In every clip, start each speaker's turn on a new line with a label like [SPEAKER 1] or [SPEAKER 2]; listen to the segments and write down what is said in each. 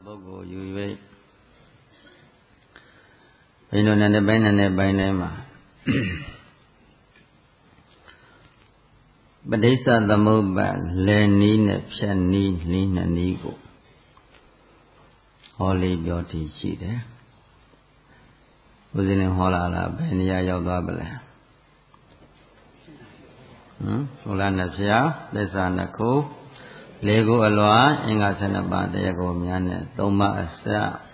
[SPEAKER 1] ပုဂ္ဂိုလ်ယူ၍ဘိန်းတို့နဲ့ပိုင်းနဲ့ပိုင်းထဲမှာပဋိစ္စသမုပ္ပါလယ်နီးနဲ့ဖြတ်နီးနီးနှစ်နီးကိုဟောလေးပြောတည်ရှိတယ်ဦးဇင်းလည်းဟောလာဘယ်နေရာရောက်သွားပါလဲဟောလာနှစ်ဖြာသစ္စာနှစ်ခုလေးခုအလွာအင်္ဂါ12ပါးတရားကိုများနဲ့သုံးပါးအစ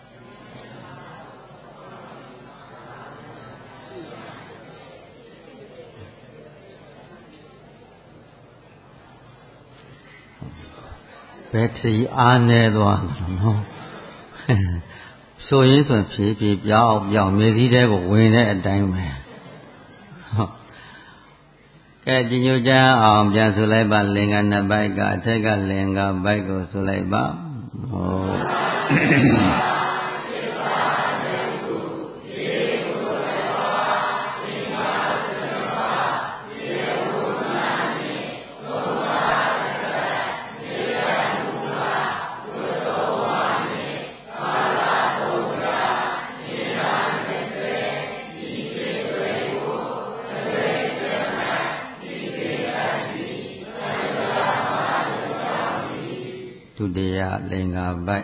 [SPEAKER 1] ဘယ်ထီအားနေသွားတယ်နော်ဆိုရင်ဆိုဖြည်းဖြည်းပြောင်းမြေစည်းတဲကိုဝင်တဲ့အတိုင်းပဲဟုတ်ကဲကြည်ညိုကြအောင်ပြန်ဆိုလိုက်ပါလင်္ကာနှစ်ပိုက်ကအထက်ကလင်္ကာပိုက်ကိုဆိုလိုက်ပါဟုတ်ဒုတိယလင်္ကာပိုက်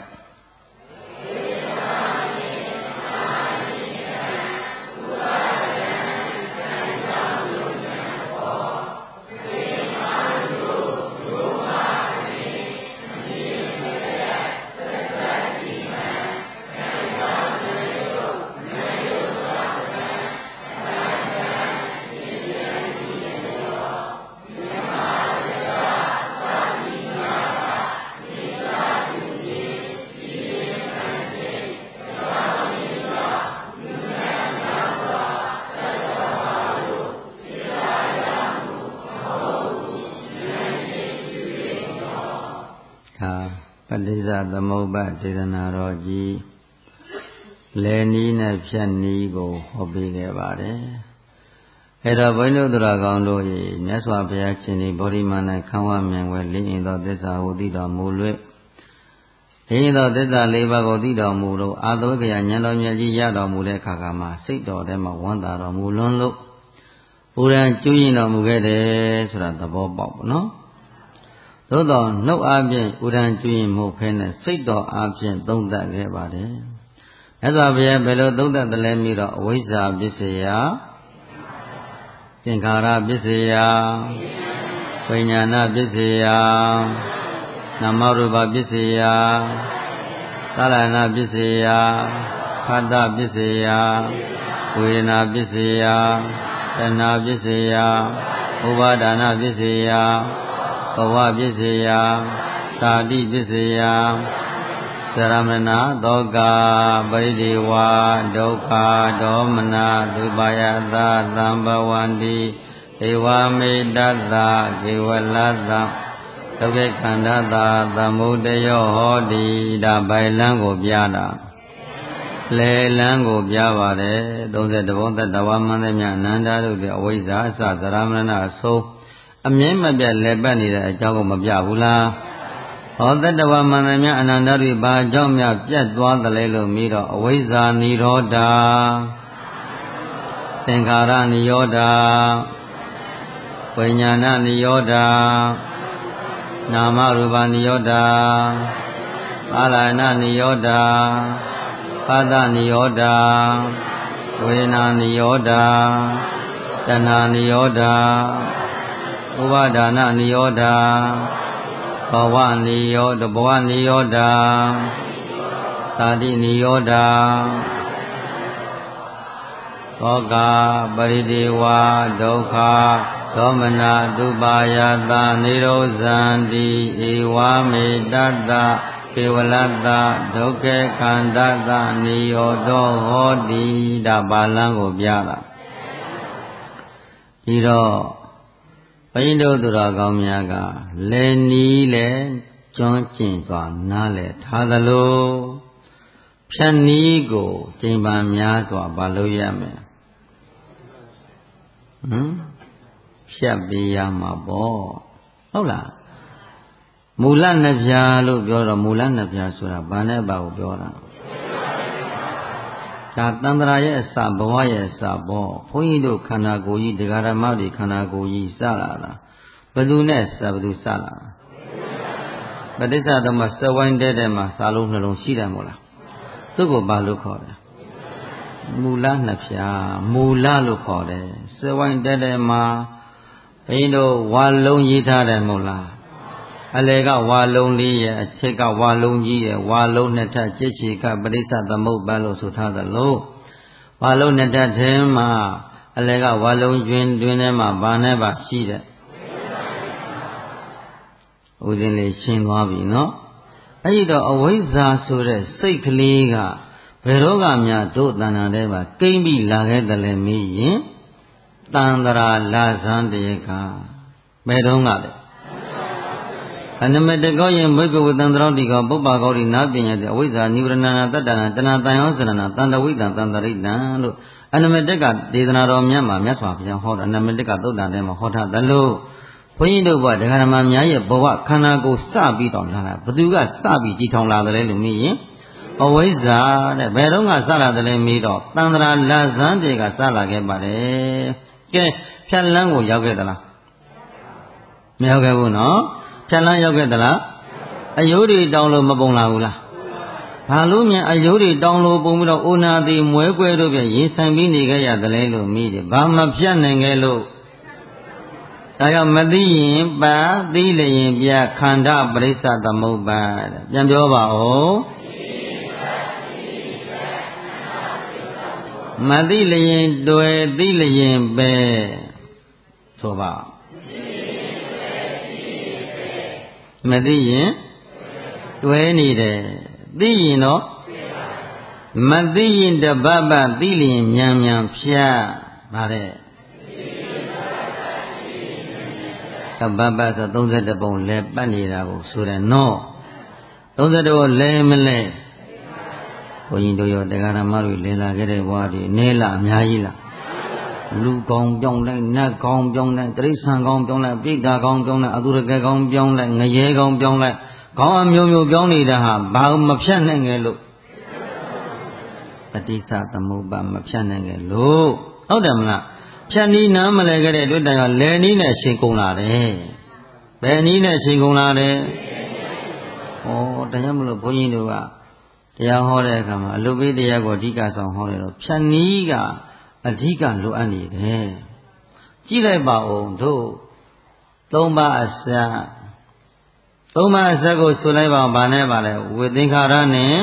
[SPEAKER 1] ပဋိစ္စသမုပ္ပါဒေသနာတော်ကြီးလယ်နီးနဲ့ဖြတ်နီးကိုဟောပေးခဲ့ပါတယ်အဲ့တော့ဘုန်းကြီးတို့ကောင်းတို့၏မြတ်စွာဘုရားရှင်ဒီဗောဓိမာနခံဝမြန်ွယ်လင်းရင်သောသစ္စာဟုသိတော်မူ၍လင်းရင်သောသစ္စာ၄ပါးကိုသိတော်မူလို့အာသဝိကယဉာဏ်တော်မြတ်ကြီးရတော်မူတဲ့အခါမှာစိတ်တော်ထဲမှာဝမ်းသာတော်မူလွန်းလို့ပူရန်ကျွရင်တော်မူခဲ့တယ်ဆိုတာသဘောပေါက်ပါနော်သို့တော်နှုတ်အားဖြင့်ဥဒံကျွရင်မှုဖဲနဲ့စိတ်တော်အားဖြင့်သုံးသပ်ခဲ့ပါတယ်။မြတ်စွာဘုရားဘယ်လိုသုံးသပ်တယ်လဲပြီးတော့အဝိဇ္ဇာပစ္စယသင်္ခါရပစ္စယဝိညာဏပစ္စယနာမရူပပစ္စယသလနာပစ္စယခန္ဓာပစ္စယဝေဒနာပစ္စယတဏှာပစ္စယဥပါဒနာပစ္စယဘဝပစ္စယသာတိပစ္စယသရမဏသောကပရိဒေဝဒုက္ခဒေါမနဒုပါယသသံဘဝန္တိဧဝမေတ္တသကေဝလသဒုက္ခခန္ဓာသာသမုဒယောဟောတိဒါဘိုင်လန်းကိုပြတာလေလန်းကိုပြပါတယ်30ဘုံတတဝမန္တမြအနန္တတို့ပြအဝိဇ္ဇာအစသရမဏအဆုံးအမြဲမပြတ်လက်ပတ်နေတဲ့အကြောင်းကိုမပြဘူးလားဟောတတဝမန္တမြအနန္တတွေဘာကြောင့်များပြတ်သွားသလဲလို့ပြီးတော့အဝိဇ္ဇာနိရောဓသင်္ခါရနိရောဓဝိညာဏနိရောဓနာမရူပနိရောဓအာလယနာနိရောဓပါဒနိရောဓဝေဒနာနိရောဓတဏှာနိရောဓဥပါဒနာနိရောဓဘဝနိရောဓသာတိနိရောဓသောကပရိဒေဝဒုက္ခဒေါမနသုပါယသနိရောဇန္တိဧဝမေတ္တသကေဝလသဒုက္ခခန္ဓာသနိရောဓဟောတိဒါပါဠိကိုပြတာပြီးတော့ဘိန်းတို့သူတော်ကောင်းများကလေနီးလေကျွမ်းကျင်စွာနားလေထားသလိုဖြတ်နီးကိုကျင့်ပန်များစွာမလုပ်ရမယ်ဖြတ်ပေးရမှာပေါ့ဟုတ်လားမူလနှစ်ဖြာလို့ပြောတော့မူလနှစ်ဖြာဆိုတာဘာနဲ့ဘာကိုပြောတာဒါတန္တရာရဲ့အစဘဝရဲ့အစပေါ့ဘုန်းကြီးတို့ခန္ဓာကိုယ်ကြီးတရားဓမ္မတွေခန္ဓာကိုယ်ကြီးစလာတာဘယ်သူနဲ့စဘယ်သူစလာပဋိစ္စသမစဝိုင်းတဲ့မှာစာလုံးနှလုံးရှိတယ်မို့လားသူ့ကိုဘာလို့ခေါ်တယ်မူလနှစ်ဖြာမူလလို့ခေါ်တယ်စဝိုင်းတဲ့မှာဘုန်းကြီးတို့ဝါလုံးရေးထားတယ်မို့လားအလေကဝါလုံးလေးရဲ့အချိတ်ကဝါလုံးကြီးရဲ့ဝါလုံးနှစ်ထပ်ကြိတ်ချီကပရိစ္ဆသမုပ္ပါလို့ဆိုထားသလိုဝါလုံးနှစ်ထပ်ထဲမှာအလေကဝါလုံးကျွင်းတွင်ထဲမှာဘာနဲ့ပါရှိတဲ့ဥစဉ်လေးရှင်းသွားပြီနော်အဲ့ဒီတော့အဝိဇ္ဇာဆိုတဲ့စိတ်ကလေးကဘယ်တော့ကများတို့တဏ္ဍာထဲမှာကိမ့်ပြီးလာခဲ့တယ်လဲမေးရင်တန္တရာလာဇန်တရကဘယ်တော့ကလဲအနမတကောယံဘိကဝတံတရောတိကောပုပ္ပါကောတိနာပညာတိအဝိဇ္ဇာနိဝရဏနာတတ္တနာတဏတန်ယောစရဏတန္တဝိတံတန္တရိတံလို့အနမတကဒေသနာတော်မြတ်မှာမြတ်စွာဘုရားဟောတာအနမတကသုတ်တန်ထဲမှာဟောထားသလိုဘုန်းကြီးတို့ကဒကာရမများရဲ့ဘဝခန္ဓာကိုယ်စပြီးတော့လာတာဘသူကစပြီးကြည်ထောင်လာတယ်လဲလို့မေးရင်အဝိဇ္ဇာတဲ့ဘယ်တော့ကစလာတယ်လဲမေးတော့တန္တရာလဇန်းတွေကစလာခဲ့ပါတယ်ကဲဖြတ်လန်းကိုရောက်ခဲ့သလားမရောက်ခဲ့ဘူးနော်ဖြတ်လန်းရောက်ခဲ့သလားအယိုးတွေတောင်းလို့မပုံလာဘူးလားဘာလို့မြန်အယိုးတွေတောင်းလို့ပုံပြီးတော့အိုနာတိမွဲကွဲတို့ပြန်ရင်ဆိုင်ပြီးနေခဲ့ရတယ်လို့မေးတယ်ဘာမှဖြတ်နိုင်ခဲ့လို့ဒါကြောင့်မသိရင်ပါသိလျင်ပြခန္ဓာပရိစ္ဆသမုပ္ပါတဲ့ပြန်ပြောပါဦးမသိလျင်တွေ့သိလျင်ပဲဆိုပါမသိရင်တွဲနေတယ်သိရင်တော့မသိရင်တပတ်ပတ်သိလျင်မြန်မြန်ဖြတ်ပါတဲ့တပတ်ပတ်ဆို32ပုံလဲပတ်နေတာကိုဆိုတယ်နော်32ပုံလဲမလဲဘုန်းကြီးတို့ရောတရားဓမ္မတွေလဲလာခဲ့တဲ့ဘဝတွေနဲလားအများကြီးလားလူကောင်းပြောင်းလိုက်နတ်ကောင်းပြောင်းလိုက်တိရစ္ဆာန်ကောင်းပြောင်းလိုက်ပိဋကကောင်းပြောင်းလိုက်အတုရကကောင်းပြောင်းလိုက်ငရဲကောင်းပြောင်းလိုက်ခေါင်းအမျိုးမျိုးပြောင်းနေတာဟာဘာမဖြတ်နိုင်ငယ်လို့ပဋိစ္စသမုပ္ပါမဖြတ်နိုင်ငယ်လို့ဟုတ်တယ်မလားဖြတ်နီးနားမလဲခဲ့တဲ့အတွက်တည်းကလဲနီးနဲ့ရှင်ကုန်လာတယ်ဘယ်နီးနဲ့ရှင်ကုန်လာတယ်ဩတရားမလို့ဘုန်းကြီးတို့ကတရားဟောတဲ့အခါမှာအလုပိတရားကိုအဓိကဆောင်ဟောတယ်တော့ဖြတ်နီးကအဓိကလိုအပ်နေတယ်ကြည့်လိုက်ပါဦးတို့၃ပါးအစသုံးပါးအစကိုဆိုလိုက်ပါဘာနဲ့ပါလဲဝိသင်္ခါရနဲ့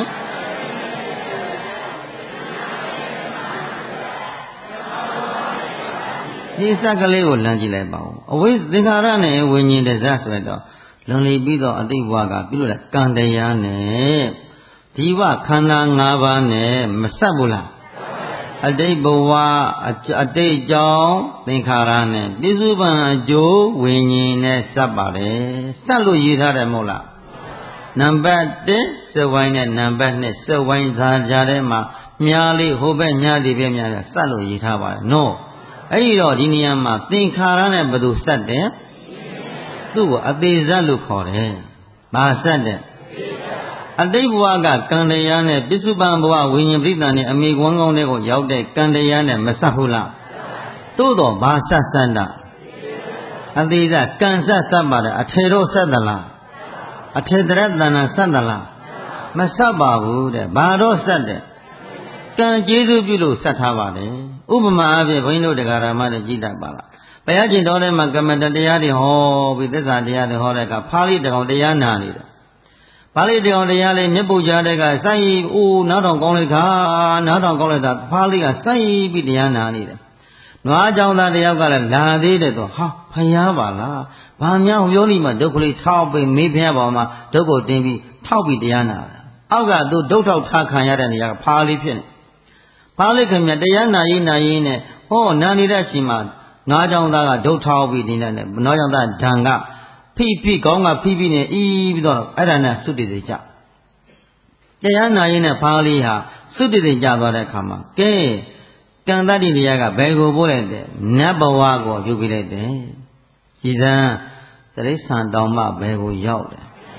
[SPEAKER 1] ဒီစက်ကလေးကိုလမ်းကြည့်လိုက်ပါဦးအဝိသင်္ခါရနဲ့ဝိညာဉ်တစဆိုတော့လွန်လီပြီးတော့အတိတ်ဘဝကပြုလို့တဲ့ကံတရားနဲ့ဒီဘခန္ဓာ၅ပါးနဲ့မဆက်ဘူးလားအတိတ်ဘဝအတိတ်ကြောင့်သင်္ခါရနဲ့ပြစ္စုပန်အကျိုးဝိညာဉ်နဲ့စပ်ပါတယ်စပ်လို့ရေးထားတယ်မဟုတ်လားနံပါတ်1စဝိုင်းနဲ့နံပါတ်2စဝိုင်းသားကြားထဲမှာမြားလေးဟိုဘက်ညားဒီဘက်ညားစပ်လို့ရေးထားပါတယ်နော်အဲ့ဒီတော့ဒီနေရာမှာသင်္ခါရနဲ့ဘယ်သူစပ်တယ်သူ့ကိုအသေးဇတ်လို့ခေါ်တယ်ဘာစပ်တယ်အတိတ်ဘဝကကံတရားနဲ့ပစ္စုပန်ဘဝဝိညာဉ်ပရိသတ်နဲ့အမိကွန်းကောင်းတွေကိုရောက်တဲ့ကံတရားနဲ့မဆက်ဘူးလားသို့တော့ဘာဆက်စမ်းတာအသေးစားကံဆက်ဆက်ပါတယ်အထေတော့ဆက်သလားအထေတရတဏ္ဍဆက်သလားမဆက်ပါဘူးတဲ့ဘာတော့ဆက်တယ်ကံကျေးဇူးပြုလို့ဆက်ထားပါတယ်ဥပမာအဖြစ်ဘုန်းကြီးတို့တရားဓမ္မတွေကြည်တတ်ပါလားဘုရားရှင်တော်ထဲမှာကမ္မတတရားတွေဟောပြီးသစ္စာတရားတွေဟောတဲ့အခါဖာလိတကောင်တရားနာနေတယ်ပါဠိတရားတရားလေးမြတ်ပုကြားတဲ့ကစိုက်အိုးနားထောင်ကောင်းလိုက်တာနားထောင်ကောင်းလိုက်တာဖားလေးကစိုက်ပြီးတရားနာနေတယ်နွားကြောင်သားတယောက်ကလည်းလာသေးတယ်ဆိုဟာဖယားပါလားဘာများဟိုယောနီမှာဒုက္ခလေးထောက်ပြီးမေးဖျားပါမှာဒုက္ခတင်ပြီးထောက်ပြီးတရားနာတယ်အောက်ကသူဒုက္ထောက်ထားခံရတဲ့နေရာကဖားလေးဖြစ်နေဖားလေးခင်ဗျတရားနာရင်နဲ့ဟောနာနေတဲ့ချိန်မှာနွားကြောင်သားကဒုက္ထောက်ပြီးနေတဲ့နွားကြောင်သားဓာန်ကဖိကောင်းကဖိနဲ့အီးပြီးတော့အဲ့ဒါနဲ့သုတိတိကြတရားနာရင်နဲ့ဖားလေးဟာသုတိတိကြသွားတဲ့အခါမှာကဲကံတတ္တိတရားကဘယ်ကိုပို့လိုက်တယ်နတ်ဘဝကိုပြုပြလိုက်တယ်ကြည်စံတိရစ္ဆာန်တောင်မှဘယ်ကိုရောက်တယ်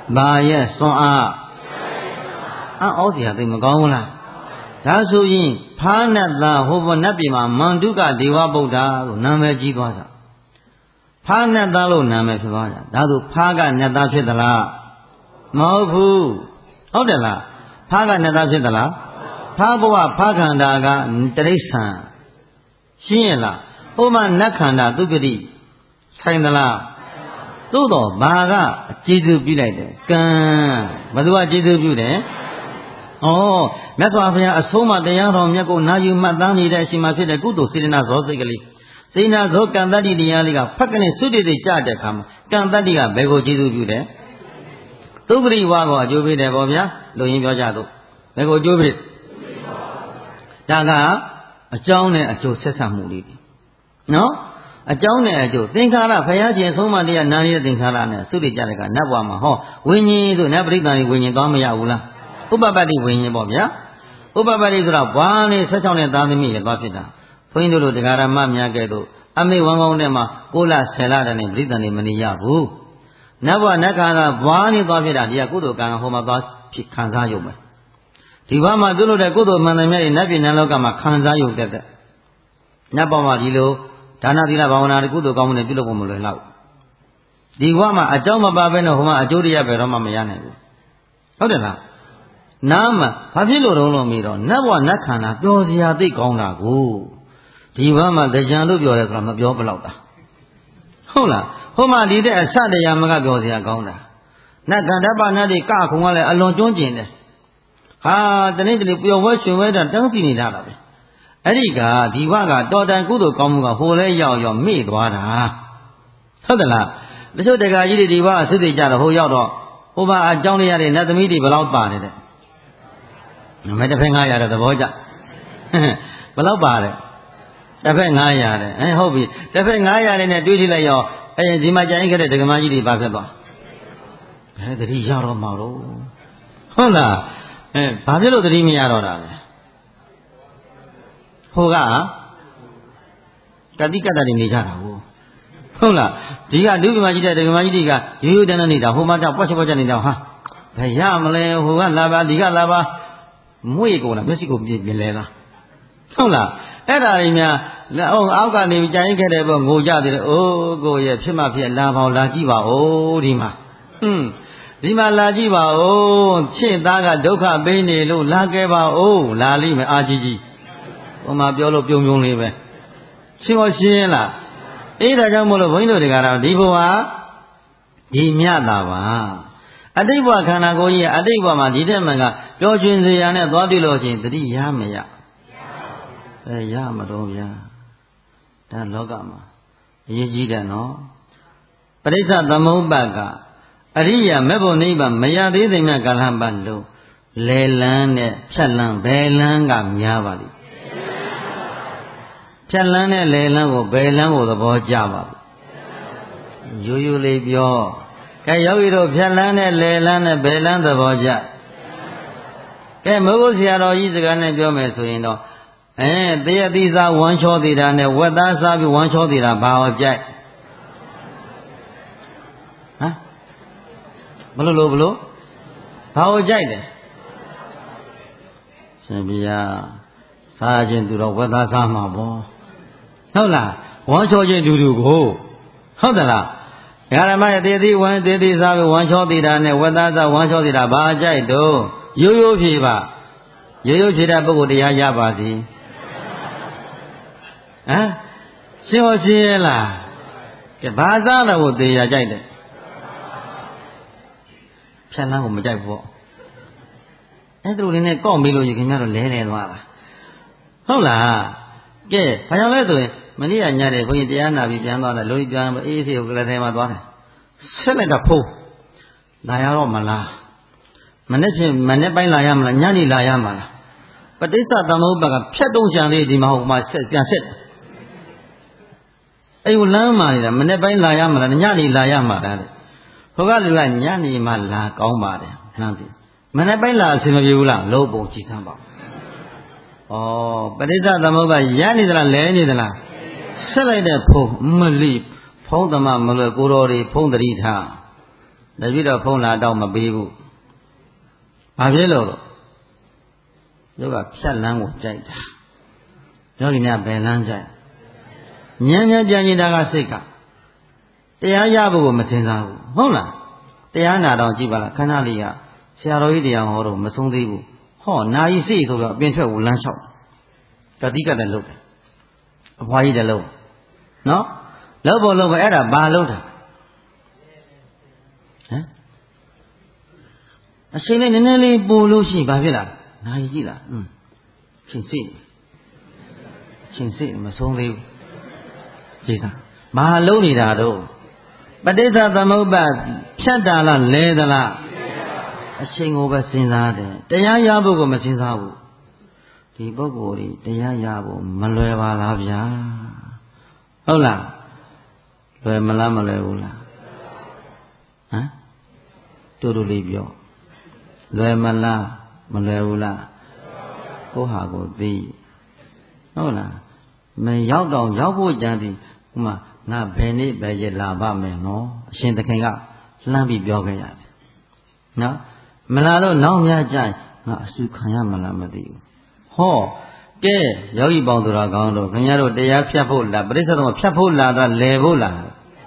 [SPEAKER 1] bà ye son a áo thì thì mà có là đã số yin phá nát ta hô vô nát bị mà mang đu cả điều bồ đà rồi nam mê chi qua sao phá nát ta luôn nam mê phải qua sao đã tu phá cả nát ta phải là mau phuဟုတ်တယ်လားဖားကနဲ့သားဖြစ်သလားဖားဘဝဖားခန္ဓာကတိရစ္ဆာန်ရှင်းရလားဟိုမှာနတ်ခန္ဓာသူပတိဆိုင်သလားသို့တော့ဘာကကျေစုပြုလိုက်တယ်ကံဘယ်သူကကျေစုပြုတယ်ဩမြတ်စွာဘုရားအဆုံးအမတရားတော်မြတ်ကိုနာယူမှတ်သားနေတဲ့အချိန်မှာဖြစ်တဲ့ကုသိုလ်စေတနာဇောစိတ်ကလေးစေနာဇောကံတတ္တိတရားလေးကဖက်ကနေစွတ်တည်ကြတဲ့အခါမှာကံတတ္တိကဘယ်ကိုကျေစုပြုတယ်သုခရိဝါကိုအကျိုးပေးတယ်ပေါ့ဗျာလူရင်းပြောကြတော့ဘယ်ကိုအကျိုးပေးဒါကအကြောင်းနဲ့အကျိုးဆက်ဆံမှုလေးတွေနော်အကြောင်းနဲ့အကျိုးသင်္ခါရဘုရားရှင်ဆုံးမတရားနာနေတဲ့သင်္ခါရနဲ့သုတိကြတဲ့ကနတ်ဘဝမှာဟောဝိညာဉ်တို့နတ်ပရိသတ်တွေဝိညာဉ်သွားမရဘူးလားဥပပတ္တိဝိညာဉ်ပေါ့ဗျာဥပပတ္တိဆိုတော့ဘွားနဲ့16နဲ့သားသမီးတွေသွားဖြစ်တာဘုန်းကြီးတို့တရားဓမ္မများကဲ့သို့အမိဝမ်းကောင်းထဲမှာ6လ10လတည်းနဲ့ပရိသတ်တွေမနေရဘူးနတ်ဘဝနတ်ခန္ဓာဘွားနဲ့သွားဖြစ်တာဒီကကုသိုလ်ကံဟိုမှာသွားဖြစ်ခံစားရုံပဲဒီဘဝမှာပြုလို့တဲ့ကုသိုလ်မှန်တယ်မြတ်ရဲ့နတ်ပြည်နတ်လောကမှာခံစားရုံတက်တဲ့နတ်ဘဝမှာဒီလိုဒါနသီလဘာဝနာတွေကုသိုလ်ကောင်းမှုတွေပြုလုပ်ဖို့မလွယ်တော့ဒီဘဝမှာအကြောင်းမပါဘဲနဲ့ဟိုမှာအကျိုးတရားပဲတော့မှမရနိုင်ဘူးဟုတ်တယ်လားနားမှာဘာဖြစ်လို့တော့မေးတော့နတ်ဘဝနတ်ခန္ဓာပျော်စရာသိကောင်းတာကိုဒီဘဝမှာတရားလို့ပြောရဲဆိုတာမပြောဘလောက်တာဟုတ်လားဟိုမှာဒီတဲ့အစတရားမကပြောစရာကောင်းတာနတ်ကန္တပနတ်တွေကခုံကလည်းအလွန်ကျွန်းကျင်တယ်ဟာတနေ့တနေ့ပျော်ဝဲရှင်ဝဲတာတန်းစီနေတာပဲအဲ့ဒီကဒီဘကတော်တန်ကုသိုလ်ကောင်းမှုကဟိုလဲရောက်မေ့သွားတာဟုတ်တယ်လားတချို့တက္ကကြီးတွေဒီဘကစစ်စစ်ကြတော့ဟိုရောက်တော့ဟိုမှာအကြောင်းလေးရတဲ့နတ်သမီးတွေဘယ်လောက်ပါနေတဲ့မဲတစ်ဖက်900တဲ့သဘောကြဘယ်လောက်ပါတဲ့တစ်ဖက်900တဲ့ဟုတ်ပြီတစ်ဖက်900နဲ့တွေးကြည့်လိုက်ရောဒီမှာကြိုင်ခဲ့တဲ့ဒကမကြီးတွေဘာဖြစ်သွားဘယ်တတိရတော့မှာတော့ဟုတ်လားဘာဖြစ်လို့တတိမရတော့တာလဲဟိုကတတိကတ္တတွေနေကြတာဟုတ်လားဒီကဒုက္ခမကြီးတဲ့ဒကမကြီးတွေကရိုးရိုးတန်းတန်းနေတာဟိုမှာကြောက်ပွက်ချက်ပွက်ချက်နေတာဟာဘယ်ရမလဲဟိုကလာပါဒီကလာပါမွေးကုန်လားမျက်စိကိုပြင်လဲလားဟုတ်လားအဲ့ဒါတွေများအောက်ကနေကြိုင်ခဲ့တဲ့ဘောငိုကြသေးတယ်အိုးကိုရဲ့ဖြစ်မှဖြစ်လာပေါလာကြည့်ပါဦးဒီမှာဒီမှာလာကြည့်ပါဦးချစ်သားကဒုက္ခပေးနေလို့လာခဲ့ပါဦးလာလိမ့်မယ်အာကြီးကြီးဟိုမှာပြောလို့ပြုံပြုံလေးပဲရှင်းမရှင်းလားအေးဒါကြောင့်မို့လို့ဘုန်းကြီးတို့တရားတော်ဒီဘဝဒီမြတ်တာပါအတိတ်ဘဝခန္ဓာကိုယ်ကြီးအတိတ်ဘဝမှာဒီတဲ့မှန်ကပျော်ရွှင်စေရနဲ့သွားတွေ့လို့ချင်းတတိရမရရမတော့ဗျာဒါလောကမှာအရေးကြီးတယ်နော်ပရိစ္ဆသမုပ္ပါကအရိယာမေဖို့နိဗ္ဗာန်မရသေးတဲ့မြတ်ကာလပတ်လို့လဲလန်းနဲ့ဖြတ်လန်းဘယ်လန်းကများပါလိမ့်ဖြတ်လန်းနဲ့လဲလန်းကိုဘယ်လန်းကိုသဘောကျပါဘူးရိုးရိုးလေးပြောကဲယောဂီတို့ဖြတ်လန်းနဲ့လဲလန်းနဲ့ဘယ်လန်းသဘောကျကဲမိုးကုတ်ဆရာတော်ကြီးစကားနဲ့ပြောမယ်ဆိုရင်တော့တရတိစားဝမ်းချောသေးတာနဲ့ဝက်သားစားပြီးဝမ်းချောသေးတာဘာဟောကြိုက်ဟမ်ဘလို့ဘာဟောကြိုက်တယ်ရှင်ဘုရားစားခြင်းသူတော်ဝက်သားစားမှာပေါ့ဟုတ်လားဝမ်းချောခြင်းတူတူကိုဟုတ်တယ်လားဓမ္မရဲ့တေတိဝမ်းတေတိစားပြီးဝမ်းချောသေးတာနဲ့ဝက်သားစားဝမ်းချောသေးတာဘာကြိုက်တော့ရိုးရိုးဖြေပါရိုးရိုးဖြေတဲ့ပုဂ္ဂိုလ်တရားရပါစီရှင်းရှင်းရဲ့လားကဲဘာစားတော့ကိုသေရကြိုက်တယ်ဖြတ်လန်းကိုမကြိုက်ဘူးပေါ့အဲ့ဒါလိုလေးနဲ့ကောက်မေးလို့ခင်ဗျားတို့လဲသွားတာဟုတ်လားကဲဘာကြောင့်လဲဆိုရင်မနေ့ကညတယ်ဘုန်းကြီးတရားနာပြီးပြန်သွားတယ်လူကြီးပြန်အေးအေးဆေးကိုကလထဲမှာသွားတယ်ဆက်လိုက်တာဖိုးလာရတော့မလားမနေ့ပိုင်းလာရမလားညနေလာရမလားပဋိစ္စသမုပ္ပါကဖြတ်တုံးချံလေးဒီမှာဟိုမှာဆက်ပြန်ဆက်တယ်အဲ့ဟိုလမ်းမှာနေတာမနေ့ပိုင်းလာရမလားညနေလာရမှာလားတဲ့ဟိုကလူကညနေမှလာကောင်းပါတယ်လမ်းပြီမနေ့ပိုင်းလာအဆင်မပြေဘူးလားလို့ပုံကြည့်စမ်းပါဩပဋိစ္စသမုပ္ပါရနေသလားလဲနေသလားဆက်လိုက်တဲ့ဖုံးမလိဖုံးသမမလွယ်ကိုတော်တွေဖုံးတတိထားတပည့်တော်ဖုံးလာတော့မပေးဘူးဘာဖြစ်လို့ယောဂဖြတ်လန်းကိုကြိုက်တာယောဂီများဘယ်လန်းကြိုက်ဉာဏ်များပြန်ရင်ဒါကစိတ်ကတရားရဖို့ကိုမစင်စားဘူးဟုတ်လားတရားနာတော့ကြည့်ပါလားခဏလေးကဆရာတော်ကြီးတရားဟောတော့မဆုံးသေးဘူးဟောနာယီစိတ်ဆိုတော့အပြင်ထွက်ကိုလမ်းလျှောက်တတိကလည်းလုပ်တယ်အဖွားကြီးလည်းလုပ်နော်လုပ်ဖို့လုပ်ပဲအဲ့ဒါဘာလုပ်တာဟမ်အချိန်လေးနည်းနည်းလေးပို့လို့ရှိရင်ဘာဖြစ်လာနာယီကြည့်လားချိန်စိတ်မဆုံးသေးဘူးကြည်စားဘာလုံးနေတာတော့ပဋိစ္စသမုပ္ပါဖြတ်တာလားလဲသလားအချိန်ကိုပဲစဉ်းစားတယ်တရားရဖို့ကိုမစဉ်းစားဘူးဒီပုဂ္ဂိုလ်တွေတရားရဖို့မလွယ်ပါလားဗျာဟုတ်လားလွယ်မလားမလွယ်ဘူးလားဟမ်တူတူလေးပြောလွယ်မလားမလွယ်ဘူးလားကိုဟာကိုသိဟုတ်လားမရောက်တော့ရောက်ဖို့ကြံသည်ဥမာငါဘယ်နေ့ပဲရလာပါမယ်နော်အရှင်သခင်ကလှမ်းပြီးပြောခဲ့ရတယ်နော်မလာတော့နောက်များကြရင်ငါအဆူခံရမလားမသိဘူးဟောကဲယောဂီပေါင်းသူတော်ကောင်းတို့ခင်ဗျားတို့တရားဖြတ်ဖို့လားပရိစ္ဆေသမဖြတ်ဖို့လားလားလဲဖို့လား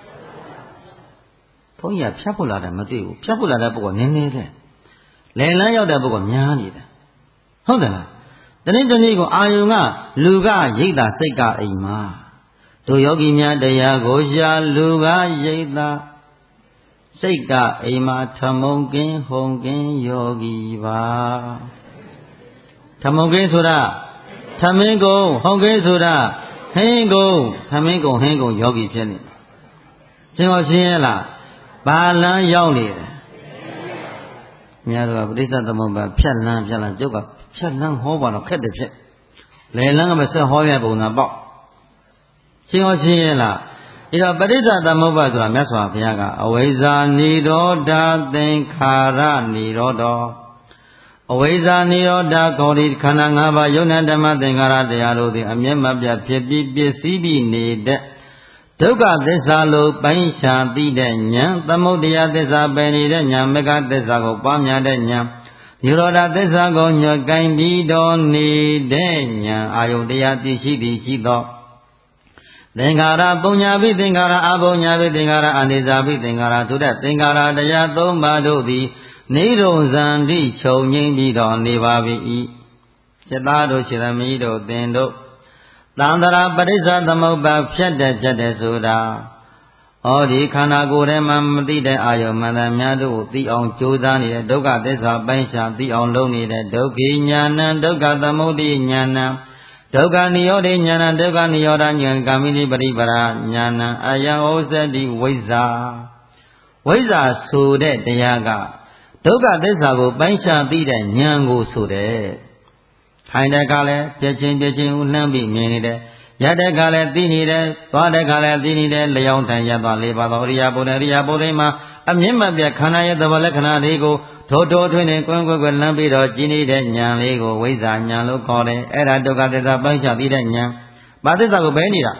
[SPEAKER 1] ဘုန်းကြီးကဖြတ်ဖို့လားတယ်မသိဘူးဖြတ်ဖို့လားတဲ့ပုဂ္ဂိုလ်နည်းနည်းတဲ့လဲလန်းရောက်တဲ့ပုဂ္ဂိုလ်များနေတယ်ဟုတ်တယ်လားတနေ့တနေ့ကိုအာယုံကလူကရိတ်တာစိတ်ကအိမ်မှာတို့ယောဂီများတရားကိုရှာလူကရိတ်တာစိတ်ကအိမ်မှာထမုံကင်းဟုံကင်းယောဂီပါထမုံကင်းဆိုတာထမင်းကုံဟုံကင်းဆိုတာဟင်းကုံထမင်းကုံဟင်းကုံယောဂီဖြစ်နေသင်တော်ရှင်းရလားဘာလန်းရောက်နေတယ်များတော့ပဋိစ္စသမုပ္ပါဖြတ်လန်းကျုပ်ကဖြတ်လန်းဟောပါတော့ခက်တယ်ဖြစ်လေလန်းကမဆက်ဟောရပုံသာပေါ့ရှင်းရှင်းရလားအဲ့တော့ပဋိစ္စသမုပ္ပါဆိုတာမြတ်စွာဘုရားကအဝိဇ္ဇာနိရောဓသင်္ခါရနိရောဓအဝိဇ္ဇာနိရောဓခေါ်ဒီခန္ဓာ၅ပါးယုံနာဓမ္မသင်္ခါရတရားတို့သည်အမျက်မပြတ်ဖြစ်ပြီးပစ္စည်းပြီးနေတဲ့ဒုက္ခသစ္စာလိုပိုင်းခြားသိတဲ့ဉာဏ်သမုဒယသစ္စာပယ်နေတဲ့ဉာဏ်မဂ္ဂသစ္စာကိုပွားများတဲ့ဉာဏ်နိရောဓသစ္စာကိုညွှန်ကိုင်းပြီးတော်နေတဲ့ဉာဏ်အာယုတရားသိရှိသည်ရှိသောသင်္ခါရပုညပိသင်္ခါရအပုညပိသင်္ခါရအနိစ္စပိသင်္ခါရဆိုတဲ့သင်္ခါရတရား၃ပါးတို့သည်နိရောဇံတိချုပ်ငြိမ်းပြီးတော်နေပါ၏စိတ္တတို့ရှင်သမီးတို့သင်တို့သံတရာပရိစ္ဆသမုပ္ပါဖြတ်တဲ့ဆိုတာဩဒီခန္ဓာကိုယ်ထဲမှာမသိတဲ့အာယုံမှန်သမျှတို့ကိုသိအောင်ကြိုးစားနေတဲ့ဒုက္ခသစ္စာပိုင်းခြားသိအောင်လုပ်နေတဲ့ဒုက္ခိညာဏဒုက္ခသမုဒိညာဏဒုက္ခနိရောဓဉာဏဒုက္ခနိရောဓဉာဏကာမိနိပရိပရာဉာဏအယံဩဇတိဝိဇ္ဇာဆိုတဲ့တရားကဒုက္ခသစ္စာကိုပိုင်းခြားသိတဲ့ဉာဏ်ကိုဆိုတဲ့ထိုင်တဲ့ကလည်းပြချင်းကိုလှမ်းပြီးမြင်နေတယ်ရတဲ့ကလည်းသိနေတယ်သွားတဲ့ကလည်းသိနေတယ်လျောင်းတန်ရသွားလေးပါသောအရိယာပုဒ်တွေမှာအမြင့်မပြတ်ခန္ဓာရဲ့သဘောလက္ခဏာတွေကိုထိုးထွင်းနေကွန်းကွယ်လမ်းပြီးတော့ကျင်းနေတဲ့ဉာဏ်လေးကိုဝိဇ္ဇာဉာဏ်လို့ခေါ်တယ်အဲ့ဒါဒုက္ခသစ္စာပိုင်းခြားသိတဲ့ဉာဏ်ဘာသစ္စာကိုဘယ်နေတာ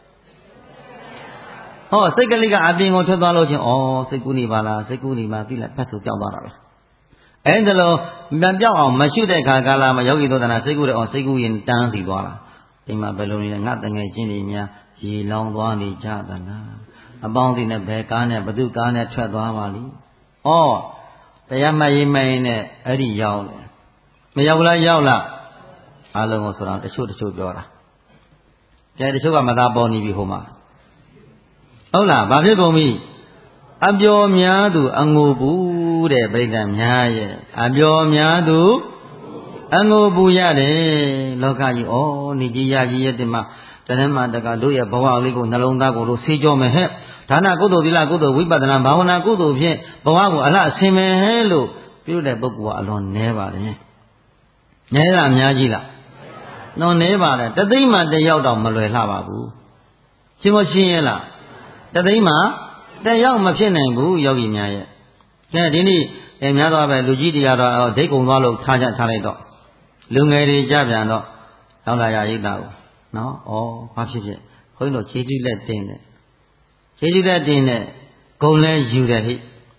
[SPEAKER 1] ဟောစိတ်ကလေးကအပြင်ကိုထွက်သွားလို့ချင်းစိတ်ကူးနေပါလားစိတ်ကူးနေမှသိလိုက်ဖတ်ဆိုပြောင်းသွားတာပဲအဲ့ဒါလို့မပြောင်းအောင်မရှိတဲ့ခါကာလမှာယောဂီသောတနာစိတ်ကူးတဲ့အောင်စိတ်ကူးရင်တန်းစီသွားတာအိမ်မှာဘယ်လိုနေလဲငါတငယ်ချင်းတွေများရေလောင်သွားနေကြသလားအပေါင်းအသင်းနဲ့ဘယ်ကားနဲ့ဘသူကားနဲ့ထွက်သွားပါလိတရားမှတ်ရေးမှတ်ရင်နဲ့အဲ့ဒီရောက်တယ်မရောက်လားရောက်လားအားလုံးကိုဆိုတော့တချို့ပြောတာကျန်တချို့ကမသာပေါ်နေပြီဟိုမှာဟုတ်လားဘာဖြစ်ကုန်ပြီအပျော်များသူအငိုဘူးတဲ့ပြိဋ္ဌာန်များရဲ့အပျော်များသူအငိုဘူးရတယ်လောကကြီးနေကြီးရကြီးရဲ့တင်မှာတဏ္ဍမတကတို့ရဲ့ဘဝလေးကိုနှလုံးသားကိုလို့ဆေးကြောမယ်ဟဲ့ဒါနကုသိုလ်သီလကုသိုလ်ဝိပဿနာဘာဝနာကုသိုလ်ဖြင့်ဘဝကိုအလှဆင်မယ်ဟဲ့လို့ပြုတဲ့ပုဂ္ဂိုလ်ကအလွန်နည်းပါတယ်နည်းလားအများကြီးလားနော်နည်းပါတယ်တသိမ့်မှတယောက်တော့မလွယ်လှပါဘူးရှင်းမရှင်းရဲ့လားတသိမ့်မှတယောက်မဖြစ်နိုင်ဘူးယောဂီများရဲ့ကဲဒီနေ့များတော့ပဲလူကြီးတရားတော့ဒိတ်ကုံသွားလို့ထားလိုက်တော့လူငယ်တွေကြပြန်တော့ရောက်လာရရိတ်တာကိုနော်ဘာဖြစ်ခွင်းတို့ခြေကျူးလက်တင်းတယ်ခြေကျူးလက်တင်းနဲ့ဂုံလဲယူတယ်ဟိ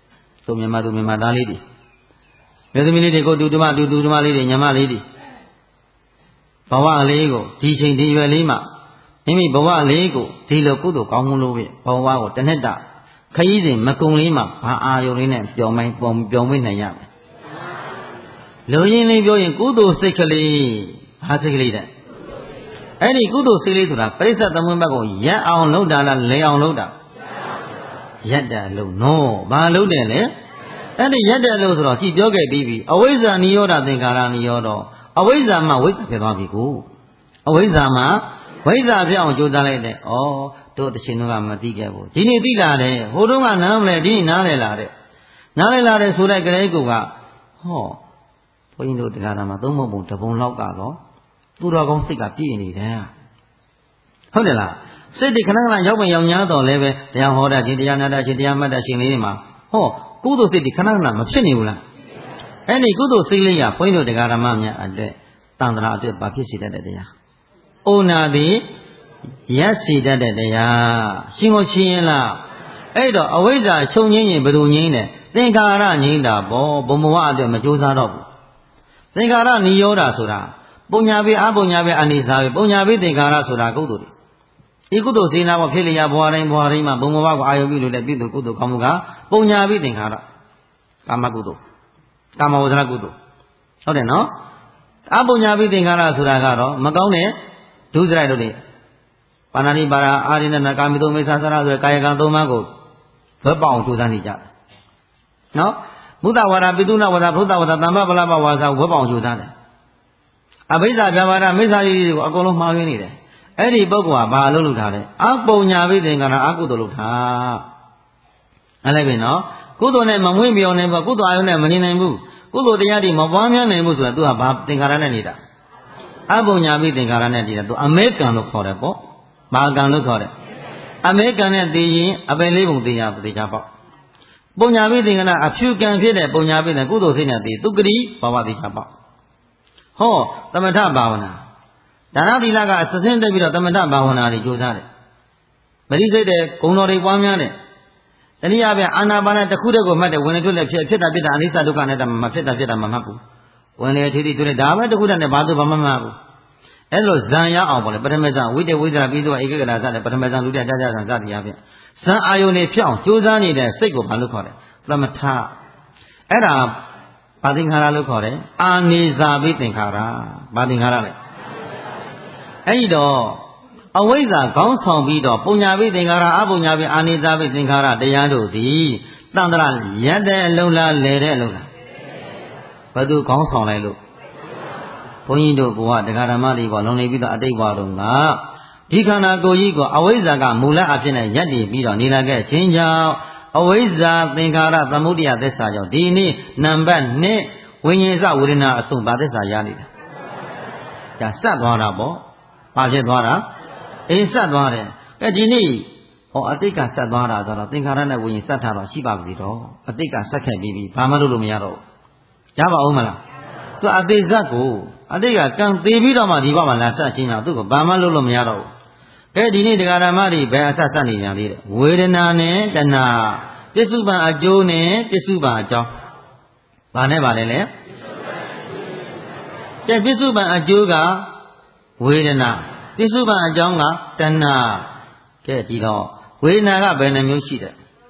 [SPEAKER 2] ဆိုမြန်မာသားလေးတွေမျိုးသမီးလေးတွေကိုတူတူမလေးတွေညီမလေးတွေဘဝလေးကိုဒီချိန်ဒီရွယ်လေးမှာမိမိဘဝလေးကိုဒီလိုကုသိုလ်ကောင်းမှုလို့ပဲဘဝကိုတစ်နှစ်တာခရီးစဉ်မကုံလေးမှာဘာအာယုံလေးနဲ့ပျော်မွေ့နိုင်ရမယ်လူရင်းလေးပြောရင်ကုသိုလ်စိတ်ကလေးဘာစိတ်ကလေးတဲ့အဲ့ဒီကုသိုလ်စိတ်လေးဆိုတာပရိစ္ဆေသမုပ္ပါဒ်ကိုရက်အောင်လုပ်တာလားလဲအောင်လုပ်တာရက်တယ်လို့နော်ဘာလုပ်တယ်လဲအဲ့ဒီရက်တယ်လို့ဆိုတော့ကြည်ပြောခဲ့ပြီးပြီအဝိဇ္ဇာနိရောဓသင်္ခါရနိရောဓအဝိဇ္ဇာမှာဝိဇ္ဇာဖြစ်သွားပြီကိုအဝိဇ္ဇာမှာဝိဇ္ဇာဖြစ်အောင်ကြိုးစားလိုက်တယ်ဩတို့တရှင်တို့ကမသိခဲ့ဘူးဒီနေ့သိလာတယ်ဟိုတုန်းကနားမလဲဒီနေ့နားလဲလာတယ်ဆိုတဲ့ကလေးကဟောဘုန်းကြီးတို့တရားတော်မှာသုံးပုံတပုံလောက်ကတော့သူတော်ကောင်းစိတ်ကပြည့်နေတယ်ဟုတ်တယ်လားစိတ်တွေခဏခဏရောက်ဝင်ရောက်ညားတော့လည်းပဲတရားဟောတာရှင်တရားနာတာရှင်တရားမှတ်တာရှင်လေးတွေမှာဟောကုသိုလ်စိတ်တွေခဏခဏမဖြစ်နေဘူးလားအဲ့ဒီကုသိုလ်စိတ်လေးကဘုန်းကြီးတို့တရားဓမ္မများအတွက်တန်ត្រာအတွက်ဘာဖြစ်စေတတ်တဲ့တရားဩနာသည်ရက်စီတတ်တဲ့တရားရှင်ကိုရှင်းရင်လားအဲ့တော့အဝိဇ္ဇာချုပ်ငင်းရင်ဘယ်လိုငြင်းတယ်သင်္ခါရငြင်းတာပေါ့ဘုံဘဝအတွက်မကြိုးစားတော့ဘူးသင်္ခါရနိရောဓဆိုတာပုံညာပိအပုံညာပိအနိစ္စပိပုံညာပိသင်္ခါရဆိုတာကုသိုလ်တွေဒီကုသိုလ်စေနာပေါ်ဖြစ်လျာဘဝတိုင်းမှာဘုံဘဝကိုအာယုပြုလို့တဲ့ပြည်သူကုသိုလ်ကောင်းမှုကပုံညာပိသင်္ခါရကာမကုသိုလ်ကာမဝဇ္ဇရကုသိုလ်ဟုတ်တယ်နော်အပုံညာပိသင်္ခါရဆိုတာကတော့မကောင်းတဲ့ဒုစရိုက်တို့တွေပါဏာတိပါရာအာရိဏနာကာမိတုမိစ္ဆာစရဆိုတဲ့ကာယကံသုံးပါးကိုဘက်ပေါအောင်ကြိုးစားနေကြတယ်နော်မုဒ္ဒဝါဒပိတုနာဝါဒဘုဒ္ဓဝါဒတမ္ပပလပဝါစာဘက်ပေါအောင်ကြိုးစားတယ်အဘိဓါပြဘာဒမိစ္ဆာကြီးတွေကိုအကုန်လုံးမှားရင်းနေတယ်အဲ့ဒီပုဂ္ဂိုလ်ကဘာလို့လုပ်ထားလဲအပုံညာပိသင်္ခါရအကုသိုလ်လုပ်ထားအဲ့လိုက်ပြီနော်ကုသိုလ်နဲ့မမွေ့မြော်နိုင်ဘူးကုသိုလ်အာယုနဲ့မနေနိုင်ဘူးကုသိုလ်တရားတွေမပွားများနိုင်ဘူးဆိုတာသူကဘာသင်္ခါရနဲ့နေတာအပုံညာပိသင်္ခါရနဲ့နေတာသူအမေကံလို့ခေါ်တယ်ပေါ့ဘာကံလို့ခေါ်တယ်အမေကံနဲ့သိရင်အပင်လေးပုံသိရသိချပေါ့ပုံညာပိသင်္ခါရအဖြူကံဖြစ်တဲ့ပုံညာပိတဲ့ကုသိုလ်စိတ်နဲ့သိသူကတိဘာဝသိချပေါ့ဟောသမထဘာဝနာဒါနသီလကအစစင်းတက်ပြီးတော့သမထဘာဝနာတွေကြိုးစားတယ်မရိစိတ်တဲ့ဂုဏ်တော်တွေပွားများတယ်တနည်းအားဖြင့်အာနာပါနတစ်ခုတည်းကိုမှတ်တယ်ဝင်လေထွက်လေဖြစ်တာအနိစ္စဒုက္ခနဲ့မဖြစ်တာမမှတ်ဘူးဝင်လေထိတိတွေ့လေဒါပဲတစ်ခုတည်းနဲ့ဘာလို့ဘာမှမမှတ်ဘူးအဲ့လိုဇံရအောင်ပေါ့လေပထမဇံဝိတ္တဝိဇ္ဇာပြီးတော့ဧကဂရဇတဲ့ပထမဇံလူတ္တကြာဇံစသည်အပြင်ဇံအာယုန်တွေဖြစ်အောင်ကြိုးစားနေတဲ့စိတ်ကိုဘာလို့ခေါ်လဲသမထအဲ့ဒါဘာသင်္ခါရလို့ခေါ်တယ်အာနိဇာပိသင်္ခါရဘာသင်္ခါရလဲအဲ့ဒီတော့အဝိဇ္ဇာခေါင်းဆောင်ပြီးတော့ပုညာပိသင်္ခါရအပုညာပိအာနိဇာပိသင်္ခါရတရားတို့သည်တန်ត្រာရက်တဲ့အလုံးလားလဲတဲ့အလုံးလားဘယ်သူခေါင်းဆောင်လိုက်လို့ဘုန်းကြီးတို့ကတရားဓမ္မတွေပေါ်လုံနေပြီးတော့အတိတ်ဘဝတုန်းကဒီခန္ဓာကိုယ်ကြီးကိုအဝိဇ္ဇာကမူလအဖြစ်နဲ့ရပ်တည်ပြီးတော့နေလာခဲ့ခြင်းကြောင့်အဝိဇ္ဇာသင်္ခါရသမုဒယသစ္စာကြောင့်ဒီနေ့နံပါတ်1ဝိညာဉ်စဝေဒနာအဆုံးဘာသစ္စာရနေတယ်ဒါစက်သွားတာပေါ့ဘာဖြစ်သွားတာအေးစက်သွားတယ်ဒီနေ့အတိတ်ကစက်သွားတာဆိုတော့သင်္ခါရနဲ့ဝိညာဉ်စက်ထားတော့ရှိပါပြီတော့အတိတ်ကစက်ခဲ့ပြီးပြီဘာမှလုပ်လို့မရတော့ဘူးရပါဦးမလားသူအသေးဇက်ကိုအတိတ်ကကံသေးပြီးတော့မှဒီဘက်မှာလာဆက်ချင်းတော့သူ့ကိုဘာမှလုပ်လို့မရတော့ဘူးကဲဒီနေ့တရားဓမ္မတွေဘယ်အဆက်ဆက်နေကြသေးတယ်ဝေဒနာနဲ့တဏှာပစ္စုပန်အကျိုးနဲ့ပစ္စုပန်အကြောင်းဘာနဲ့ပါလဲလဲကဲပစ္စုပန်အကျိုးကဝေဒနာပစ္စုပန်အကြောင်းကတဏှာကဲဒီတော့ဝေဒနာကဘယ်နှမျိုးရှိတယ်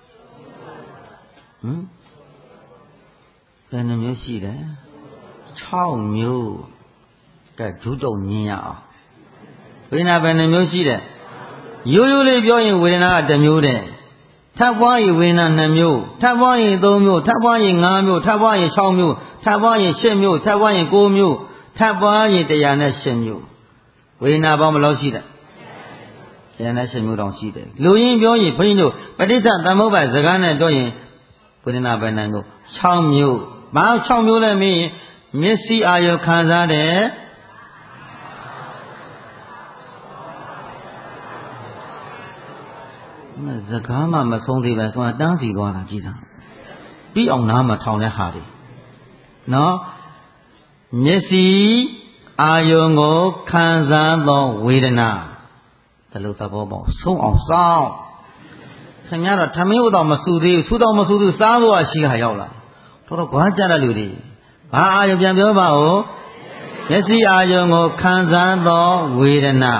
[SPEAKER 2] ဘယ်နှမျိုးရှိတယ်6မျိုးကဲဒုတုံမြင်ရအောင်ဝေဒနာဘယ်နှမျိုးရှိတယ်ရိုးရိုးလေးပြောရင်ဝေဒနာက1မျိုးတဲ့ထပ်ပွားရင်ဝေဒနာ2မျိုးထပ်ပွားရင်3မျိုးထပ်ပွားရင်5မျိုးထပ်ပွားရင်6မျိုးထပ်ပွားရင်8မျိုးထပ်ပွားရင်9မျိုးထပ်ပွားရင်108မျိုးဝေဒနာပေါင်းဘယ်လောက်ရှိတယ်108မျိုးတောင်ရှိတယ်လူရင်းပြောရင်ဘုန်းကြီးတို့ပဋိစ္စသမုပ္ပါဒ်စကားနဲ့ပြောရင်ဝေဒနာဘယ်နှမျိုး6မျိုးဘာ6မျိုးလဲမင်းမျက်စိအာရုံခံစားတယ်စကားမှမဆုံးသေးပဲဆိုတာတန်းစီသွားတာကြည်စားပြီးအောင်နားမထောင်တဲ့ဟာတွေနော်မျက်စိအာရုံကိုခံစားသောဝေဒနာဒါလို့သဘောပေါက်ဆုံးအောင်စောင့်ခင်ဗျားတော့ထမင်းဥတော်မဆူသေးဘူးဆူတော်မဆူသူစားဖို့ရှိခါရောက်လာတော်ကွာကြတဲ့လူတွေဘာအာယုပြန်ပြောပါဦးမျက်စိအာယုကိုခံစားသောဝေဒနာ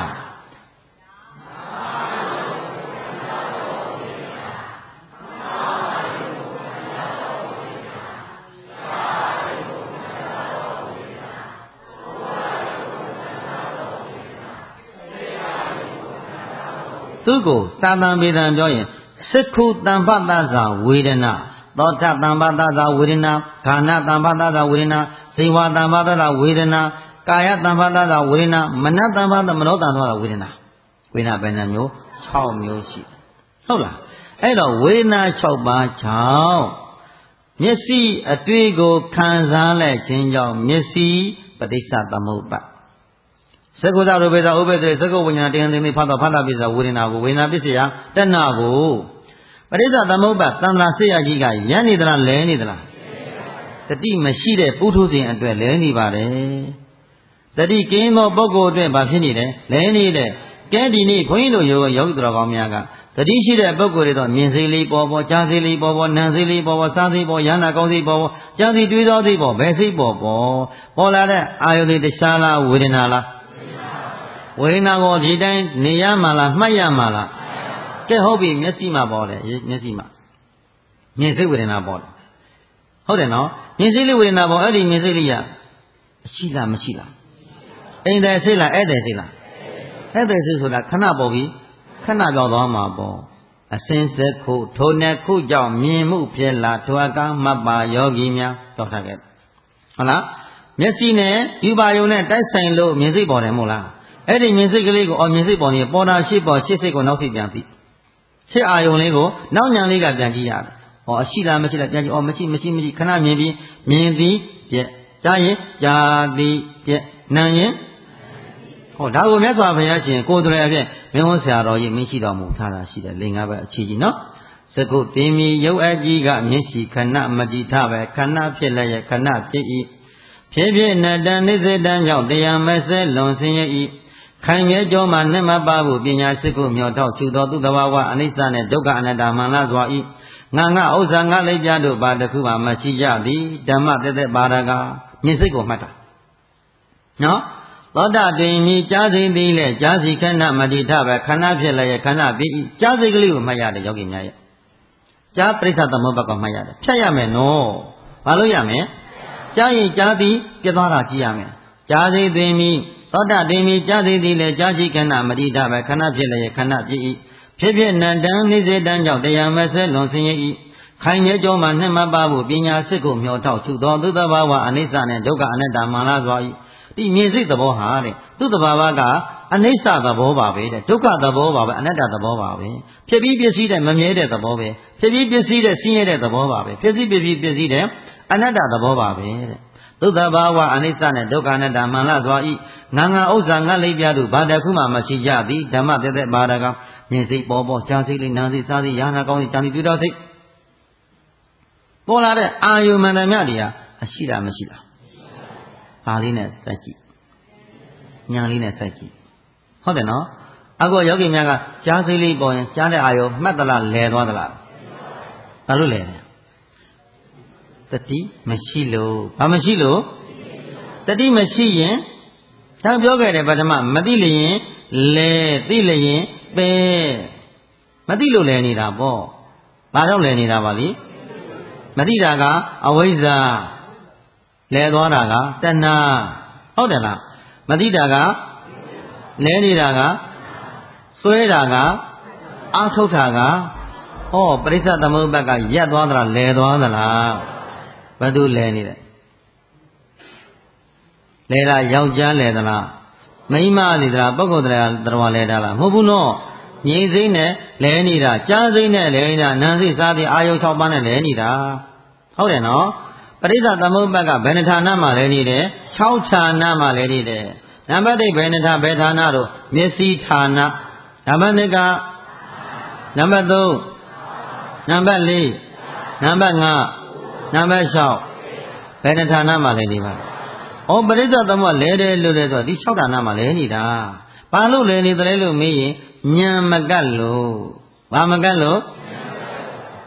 [SPEAKER 2] သူကိုသာသံပေတံပြောရင်စိက္ခုတံပတ္တဇာဝေဒနာသောထတံပတ္တဇာဝေဒနာခန္ဓာတံပတ္တဇာဝေဒနာဇိဝတံပတ္တဇာဝေဒနာကာယတံပတ္တဇာဝေဒနာမနတံပတ္တမနောတံပတ္တဇာဝေဒနာဝေဒနာဘယ်နှမျိုး6မျိုးရှိဟုတ်လားအဲ့တော့ဝေဒနာ6ပါးကြောင့်မျက်စိအတွေ့ကိုခံစားလိုက်ခြင်းကြောင့်မျက်စိပဋိစ္စသမုပ္ပါသက္ကုသရူပေသဥပ္ပဒေသက္ကုဝိညာဏတရားသိသိဖတ်တော်ဖတ်တာပစ္စယဝေဒနာကိုဝေဒနာပစ္စယတဏှာကိုပရိစ္ဆသမုပ္ပါသံဃာဆေယကြီးကရန်နေသလားလဲနေသလားတတိမရှိတဲ့ပုထုဇဉ်အတွက်လဲနေပါတယ်တတိကင်းသောပုဂ္ဂိုလ်အတွက်ဘာဖြစ်နေလဲလဲနေတဲ့ကဲဒီနေ့ဘုန်းကြီးတို့ယောဂီတော်ကောင်းများကတတိရှိတဲ့ပုဂ္ဂိုလ်တွေတော့မြင်စေလေးပေါ်ပေါ်ကြားစေလေးပေါ်ပေါ်နားစေလေးပေါ်ပေါ်စားစေပေါ်ရဟနာကောင်းစေပေါ်ပေါ်ကြားစေတွေးသောစေပေါ်ဘယ်စိပေါ်ပေါ်လာတဲ့အာယုတွေတခြားလားဝေဒနာလားဝေဒနာကိုဒီတိုင်းနေရမှာလားမှတ်ရမှာလားကဲဟုတ်ပြီမျက်စိမှာပေါ်တယ်မျက်စိမှာမြင်စိတ်ဝေဒနာပေါ်တယ်ဟုတ်တယ်နော်မြင်စိတ်လေးဝေဒနာပေါ်အဲ့ဒီမြင်စိတ်လေးကအရှိလားမရှိလားအိမ်တယ်စိတ်လားဧည့်တယ်စိတ်လားဧည့်တယ်စိတ်ဆိုတာခဏပေါ်ပြီခဏပြောင်းသွားမှာပေါ့အစင်းစက်ခုထိုနဲ့ခုကြောင့်မြင်မှုဖြစ်လာထွာကမပ္ပါယောဂီများပြောထားခဲ့ဟုတ်လားမျက်စိနဲ့ဒီပါယုံနဲ့တိုက်ဆိုင်လို့မြင်စိတ်ပေါ်တယ်မဟုတ်လားအဲ့ဒီမြင်စိတ်ကလေးကိုမြင်စိတ်ပေါ်နေပေါ်တာရှိပေါ်ရှေ့စိတ်ကိုနောက်စိတ်ပြန်သိရှေ့အာယုံလေးကိုနောက်ညာလေးကပြန်ကြည့်ရတယ်။အရှိလားမရှိလားပြန်ကြည့်မရှိခဏမြင်ပြီးမြင်သည်ပြက်ကြားရင်ကြားသည်ပြက်နာရင်ဒါကိုမြတ်စွာဘုရားရှင်ကိုယ်တော်ရဲ့အဖြစ်မင်းဝန်ဆရာတော်ကြီးမင်းရှိတော်မူထားတာရှိတယ်လင်္ကားပဲအခြေကြီးနော်။စကုတင်မီရုပ်အကြီးကမျက်ရှိခဏမတိထပဲခဏဖြစ်လည်းရဲ့ခဏဖြစ်၏ဖြည်းဖြည်းနတန်နိစေတံကြောင့်တရားမဆဲလွန်ဆင်းရဲ့၏ခိုင်မြဲကြောမှနှမပါဘူးပညာစစ်ကိုမြော်ထောက်ချူတော်သူတဘာဝအနိစ္စနဲ့ဒုက္ခအနတ္တမှန်လားစွာဤငါဥစ္စာငါလိပ်ပြတို့ဘာတခုမှမရှိကြသည်ဓမ္မတသက်ပါရကမြင်စိတ်ကိုမှတ်တာနော်သောတာတွင်မြည်ကြားစိသည်လေကြားစီခဏမတိထပဲခဏဖြစ်လည်းရဲ့ခဏပြီးကြားစိကလေးကိုမှတ်ရတယ်ယောဂီများရဲ့ကြားပရိစ္ဆသမုပ္ပါကမှတ်ရတယ်ဖြတ်ရမယ်နော်ဘာလို့ရမလဲကြားရင်ကြားသည်ပြသွားတာကြည့်ရမယ်ကြားစိတွင်မြည်သောတာတွင်မြည်ကြားစိသည်လေကြားစီခဏမတိထပဲခဏဖြစ်လည်းရဲ့ခဏပြီးဖြစ်ဖြစ်နတံနိစေတံကြောင့်တရားမဆဲလွန်ဆင်းရဲ့ခိုင်မြဲကြောမှနှမပါဘူးပညာစစ်ကိုမျှော်ထောက်ချူတော်သူတဘာဝအနိစ္စနဲ့ဒုက္ခအနတ္တမှန်လားစွာဤဒီမြင်စိတ်သဘောဟာတဲ့သူတဘာဝကအနိစ္စသဘောပါပဲတဲ့ဒုက္ခသဘောပါပဲအနတ္တသဘောပါပဲဖြစ်ပြီးပစ္စည်းတဲ့မမြဲတဲ့သဘောပဲဖြစ်ပြီးပစ္စည်းတဲ့ဆင်းရဲတဲ့သဘောပါပဲဖြစ်ပြီးပစ္စည်းတဲ့အနတ္တသဘောပါပဲတဲ့သူတဘာဝအနိစ္စနဲ့ဒုက္ခအနတ္တမှန်လားစွာဤငါဥစ္စာငါလိပ်ပြတို့ဘာတခုမှမရှိကြသည်ဓမ္မတသက်ပါရကမြင်စိတ်ပေါ်ကြားစိတ်လေးနားစိတ်စားစိတ်ယာနာကောင်းစိတ်ကြံစီတွေ့တော်စိတ်ပေါ်လာတဲ့အာယုမန္တမြတွေဟာအရှိတာမရှိတာဘာလေးနဲ့စိုက်ကြည့်ညာလေးနဲ့စိုက်ကြည့်ဟုတ်တယ်နော်အခုယောဂီများကကြားစိတ်လေးပေါ်ရင်ကြားတဲ့အာယုမှတ်သလားလဲသွားသလားဘာလို့လဲတတိမရှိလို့ဘာမရှိလို့တတိမရှိရင်ဒါပြောခဲ့တယ်ပထမမသိလျင်လဲသိလျင်ပဲမသိလို့လဲနေတာပေါ့ဘာကြောင့်လဲနေတာပါလိမသိတာကအဝိဇ္ဇာလဲသွားတာကတဏှာဟုတ်တယ်လားမသိတာကလဲနေတာကစွဲတာကအာထုတ်တာကပရိစ္ဆသမုပ္ပါကရက်သွားသလားလဲသွားသလားဘယ်သူလဲနေတယ်လဲတာယောက်ျားလဲသလားမိန်းမလဲသလားပုဂ္ဂိုလ်တရားလဲတာလားမဟုတ်ဘူးနော်ငြိမ့်စိမ့်နဲ့လဲနေတာကြားစိမ့်နဲ့လဲနေတာနာမ်စိတ်စားတဲ့အာယု6ပါးနဲ့လဲနေတာဟုတ်တယ်နော်ပရိစ္ဆသမုပ္ပါကဘယ်နှဌာနမှာလဲနေတယ်6ဌာနမှာလဲနေတယ်နံပါတ်1ဘယ်နှဌာဘယ်ဌာနတို့မျက်စိဌာနနံပါတ်2ကနံပါတ်3နံပါတ်4နံပါတ်5နံပါတ်6ဘယ်နှဌာနမှာလဲနေပါပရိစ္ဆသမုပ္ပါလဲတယ်လို့လဲဆိုဒီ6ဌာနမှာလဲနေတာဘာလို့လဲနေတယ်လို့မေးရင်ဉာဏ်မကတ်လို့ဘာမကတ်လို့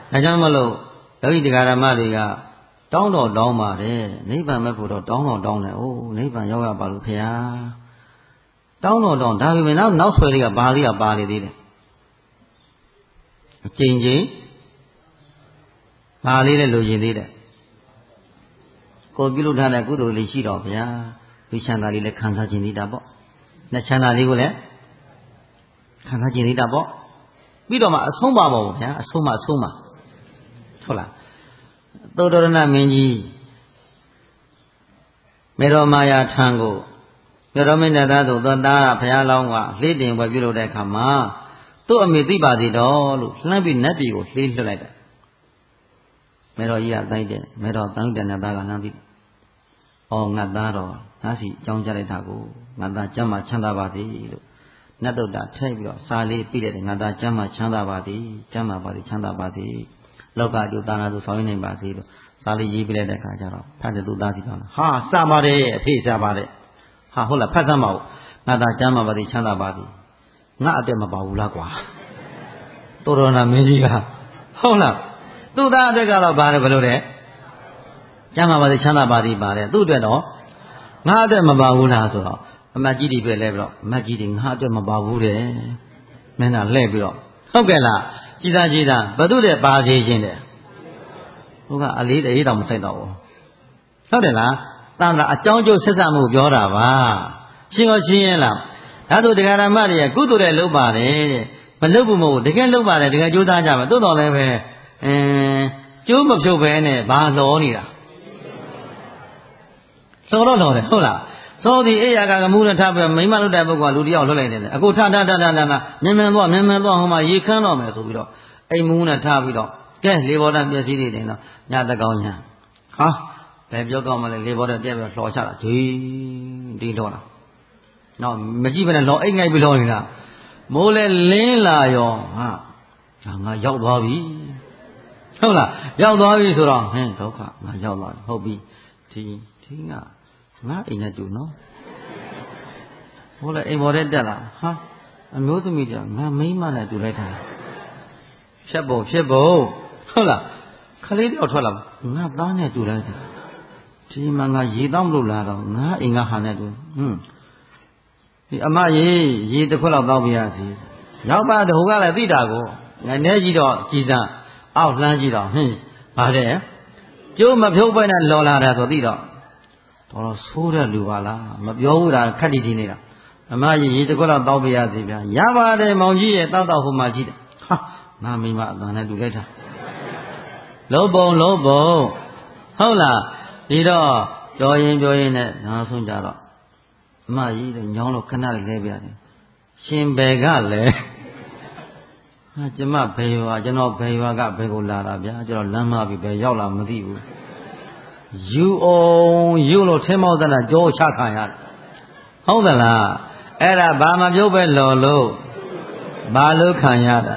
[SPEAKER 2] ဒါကြောင့်မလို့ယောဂီတရားဓမ္မတွေကတောင်းတော့တောင်းပါတယ်နိဗ္ဗာန်မဲ့ဖို့တော့တောင်းတော့တောင်းတယ်အိုးနိဗ္ဗာန်ရောက်ရပါလို့ဖေဟာတောင်းတော့တောင်းဒါပေမဲ့နောက်ဆွဲလေးကဘာလေးကပါနေသေးတယ်အကျဉ်းချင်းဘာလေးလည်းလိုချင်သေးတယ်ကိုပြုလုပ်ထားတဲ့ကုသိုလ်လေးရှိတော့ဗျာလူချမ်းသာလေးလည်းခံစားခြင်းသေးတာပေါ့နှစ်ချမ်းသာလေးကိုလည်းခံစားခြင်းသေးတာပေါ့ပြီးတော့မှအဆုံးပါပေါ့ဗျာအဆုံးမဟုတ်လားသုတ္တရဏမင်းကြီးမေတော်မာယာထံကိုမေတော်မင်းသားတို့သောသားဘုရားလောင်းကလှေတင်ပွဲပြုလုပ်တဲ့အခါမှာသူ့အမေသိပါသေးတော့လို့လှမ်းပြီးနတ်ပြည်ကိုလှေလွှတ်လိုက်တယ်မေတော်ကြီးကတိုင်းတယ်မေတော်တန်တဲ့နတ်သားကလှမ်းပြီးဩငါသားတော်ငါစီအကြောင်းကြားလိုက်တာကိုငါသားကျမ်းမှာချမ်းသာပါသည်လို့နတ်တုတ်တာထည့်ပြီးတော့စာလေးပြလိုက်တယ်ငါသားကျမ်းမှာချမ်းသာပါသည်ကျမ်းမှာပါသည်ချမ်းသာပါသည်လောကတူသာနာသူဆောင်ရနိုင်ပါစေလို့စာလေးရေးပြလိုက်တဲ့အခါကျတော့ဖတ်တဲ့သူသားစီတော်ဟာစပါတယ်အဖေစပါတယ်ဟာဟုတ်လားဖတ်စမ်းပါဦးငါသားကျမ်းမှာပါသည်ချမ်းသာပါသည်ငါအတက်မပါဘူးလားကွာတော်တော်နာမင်းကြီးကဟုတ်လားသူ့သားအတက်ကတော့ပါတယ်ဘယ်လိုလဲကျမ်းမှာပါသည်ချမ်းသာပါသည်ပါတယ်သူ့အတွက်တော့ငါအတက်မပါဘူးလားဆိုတော့အမတ်ကြီးတွေပဲလဲပြီးတော့အမတ်ကြီးတွေငါအတက်မပါဘူးတဲ့မင်းကလှည့်ပြီးတော့ဟုတ်ကဲ့လားကြည်သားဘသူတဲ့ပါသေးခြင်းတဲ့ဘုရားအလေးတည်းတောင်မဆိုင်တော့ဘူးဟုတ်တယ်လားတန်တာအကြောင်းကျိုးဆက်စပ်မှုပြောတာပါရှင်းရောရှင်းရင်လားဒါဆိုတရားဓမ္မတွေကကုသိုလ်တဲ့လုပ်ပါတယ်တဲ့မလုပ်ဘူးမဟုတ်တကယ်လုပ်ပါတယ်တကယ်ကြိုးစားကြပါသို့တော်လည်းပဲကျိုးမဖြုတ်ပဲနဲ့ဘာလောနေတာလောတော့လောတယ်ဟုတ်လားသောဒီအိယာကမှုနဲ့ထပ်ပြီးမိမလွတ်တဲ့ပုဂ္ဂိုလ်ကလူတယောက်လွတ်လိုက်တယ်အခုထမြန်သွားဟိုမှာရေခမ်းတော့မယ်ဆိုပြီးတော့အိမ်မှုနဲ့ထားပြီးတော့ကဲလေဘောဓပျက်စီးနေတယ်နော်ညတကောင်းညာဟာဘယ်ပြောကောင်းမလဲလေဘောဓတက်ပြီးတော့လှော်ချတာဒီတော့လားနော်မကြည့်ဘဲနဲ့လှော်အိတ်ငိုက်ပြီးလှော်နေတာမိုးလဲလင်းလာရောဟာငါရောက်သွားပြီဟုတ်လားရောက်သွားပြီဆိုတော့ဟင်းဒုက္ခငါရောက်သွားပြီဟုတ်ပြီဒီငါအိမ်နဲ့တူနော်ဟိုလေအိမ်ပေါ်တက်လာဟာအမျိုးသမီးကငါမိန်းမနဲ့တူလိုက်တာဖြစ်ပုံဟုတ်လားခလေးတယောက်ထွက်လာငါသားနဲ့တူလိုက်တာဒီမှာငါရေတောင်းမလို့လာတော့ငါအိမ်ကဟာနဲ့တူဒီအမရေတစ်ခွက်လောက်တောင်းပြရစီရောက်ပါတဟိုကလည်းသိတာကိုငါနဲကြည့်တော့ကြည်စမ်းအောက်လှမ်းကြည့်တော့ဗါတဲ့ကျိုးမဖြုတ်ပဲနဲ့လော်လာတာဆိုသိတော့တော်ဆိုးတဲ့လူပါလားမပြောဘူးတာခက်တီနေတာအမရေတစ်ခွက်လောက်တောင်းပြရစီဗျာရပါတယ်မောင်ကြီးရဲ့တောက်ဟိုမှာကြည့်တယ်ဟာငါမိမအတန်နဲ့တူလိုက်တာလုံးပုံဟုတ်လားဒီတော့ပြောရင်နဲ့နောက်ဆုံးကြတော့အမကြီးတော့ညောင်းလို့ခဏလေးလဲပြတယ်ရှင်ဘယ်ကလဲဟာကျမဘယ်ရွာကျွန်တော်ဘယ်ရွာကဘယ်ကိုလာတာဗျာကျွန်တော်လမ်းမပြီးဘယ်ရောက်လာမသိဘူးယူလို့ထင်းမောက်တဲ့ကြောချခံရတယ်ဟုတ်သလားအဲ့ဒါဘာမပြုတ်ပဲလော်လို့ဘာလို့ခံရတာ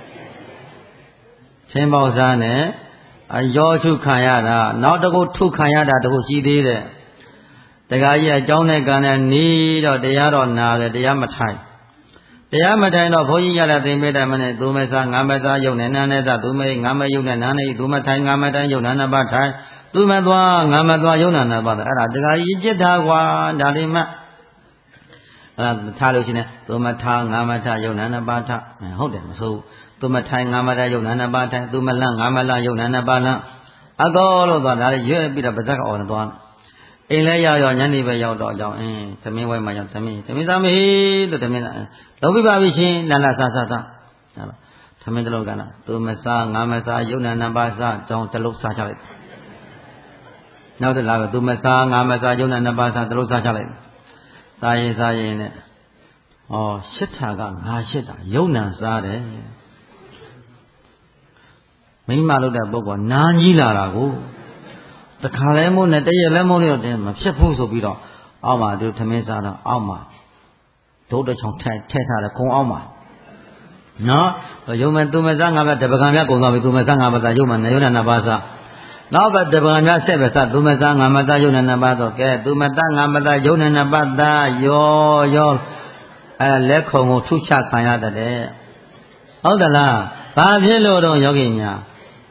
[SPEAKER 2] ထင်းမောက်စားနဲ့ရောထုခံရတာနောက်တစ်ခုထုခံရတာတစ်ခုရှိသေးတယ်တရားကြီးအကြောင်းနဲ့ကံနဲ့နီးတော့တရားတော့နာတယ်တရားမထိုင်တော့ဘုန်းကြီးရတဲ့သင်္မေတ္တမနဲ့သူမစားငါမစားယုံနဲ့နာနဲ့စားသူမေငါမယုံနဲ့နာနဲ့သူမထိုင်ငါမထိုင်ယုံနာနှစ်ပါးထိုင်သူမသွားငါမသွားယုံနာနှစ်ပါးအဲ့ဒါတရားကြီးจิตတာကွာဒါလေးမှအဲ့ဒါထားလို့ရှိနေသူမထားငါမထားယုံနာနှစ်ပါးထားဟုတ်တယ်မဆိုးသူမထိုင်ငါမထားယုံနာနှစ်ပါးထိုင်သူမလန့်ငါမလန့်ယုံနာနှစ်ပါးလန့်အတော်လို့သွားဒါလေးရွက်ပြီးတော့ပါဇက်အော်သွားအိမ်လဲရောက်ညနေပဲရောက်တော့ကြောင်းသမင်းဝိုင်းမှာရောက်သမင်းသားမေးလို့သမင်းလောက်ပြပါပြီရှင်လာစားဟုတ်လားသမင်းတလုံးကလားသူမစားငါမစားယုံနာနှစ်ပါးစားကြောင်းတလုံးစားချလိုက်နောက်တစ်လာပဲသူမစားငါမစားယုံနာနှစ်ပါးစားတလုံးစားချလိုက်စားရင်နဲ့ရှစ်ထာကငါရှစ်တာယုံနာစားတယ်မိမလုပ်တဲ့ပုဂ္ဂိုလ်နာကြီးလာတာကိုတခါလဲမို့နဲ့တရက်လဲမို့လို့မဖြစ်ဘူးဆိုပြီးတော့အောက်မှာသူသမင်းစားတော့အောက်မှာဒုတ်တချောင်းထည့်ထားတယ်ခုံအောက်မှာနော်ယုံမဲ့သူမစားငါပဲတပကံများကုန်သွားပြီသူမစားငါမစားယုံမဲ့နေယုံနာနှစ်ပါးစားနောက်ပဲတပကံများဆက်ပဲစားသူမစားငါမစားယုံနာနှစ်ပါးတော့ကဲသူမသားငါမစားယုံနာနှစ်ပါးသားရောလက်ခုံကိုထုချခံရတဲ့ဟုတ်သလားဘာဖြစ်လို့တော့ယောဂီများ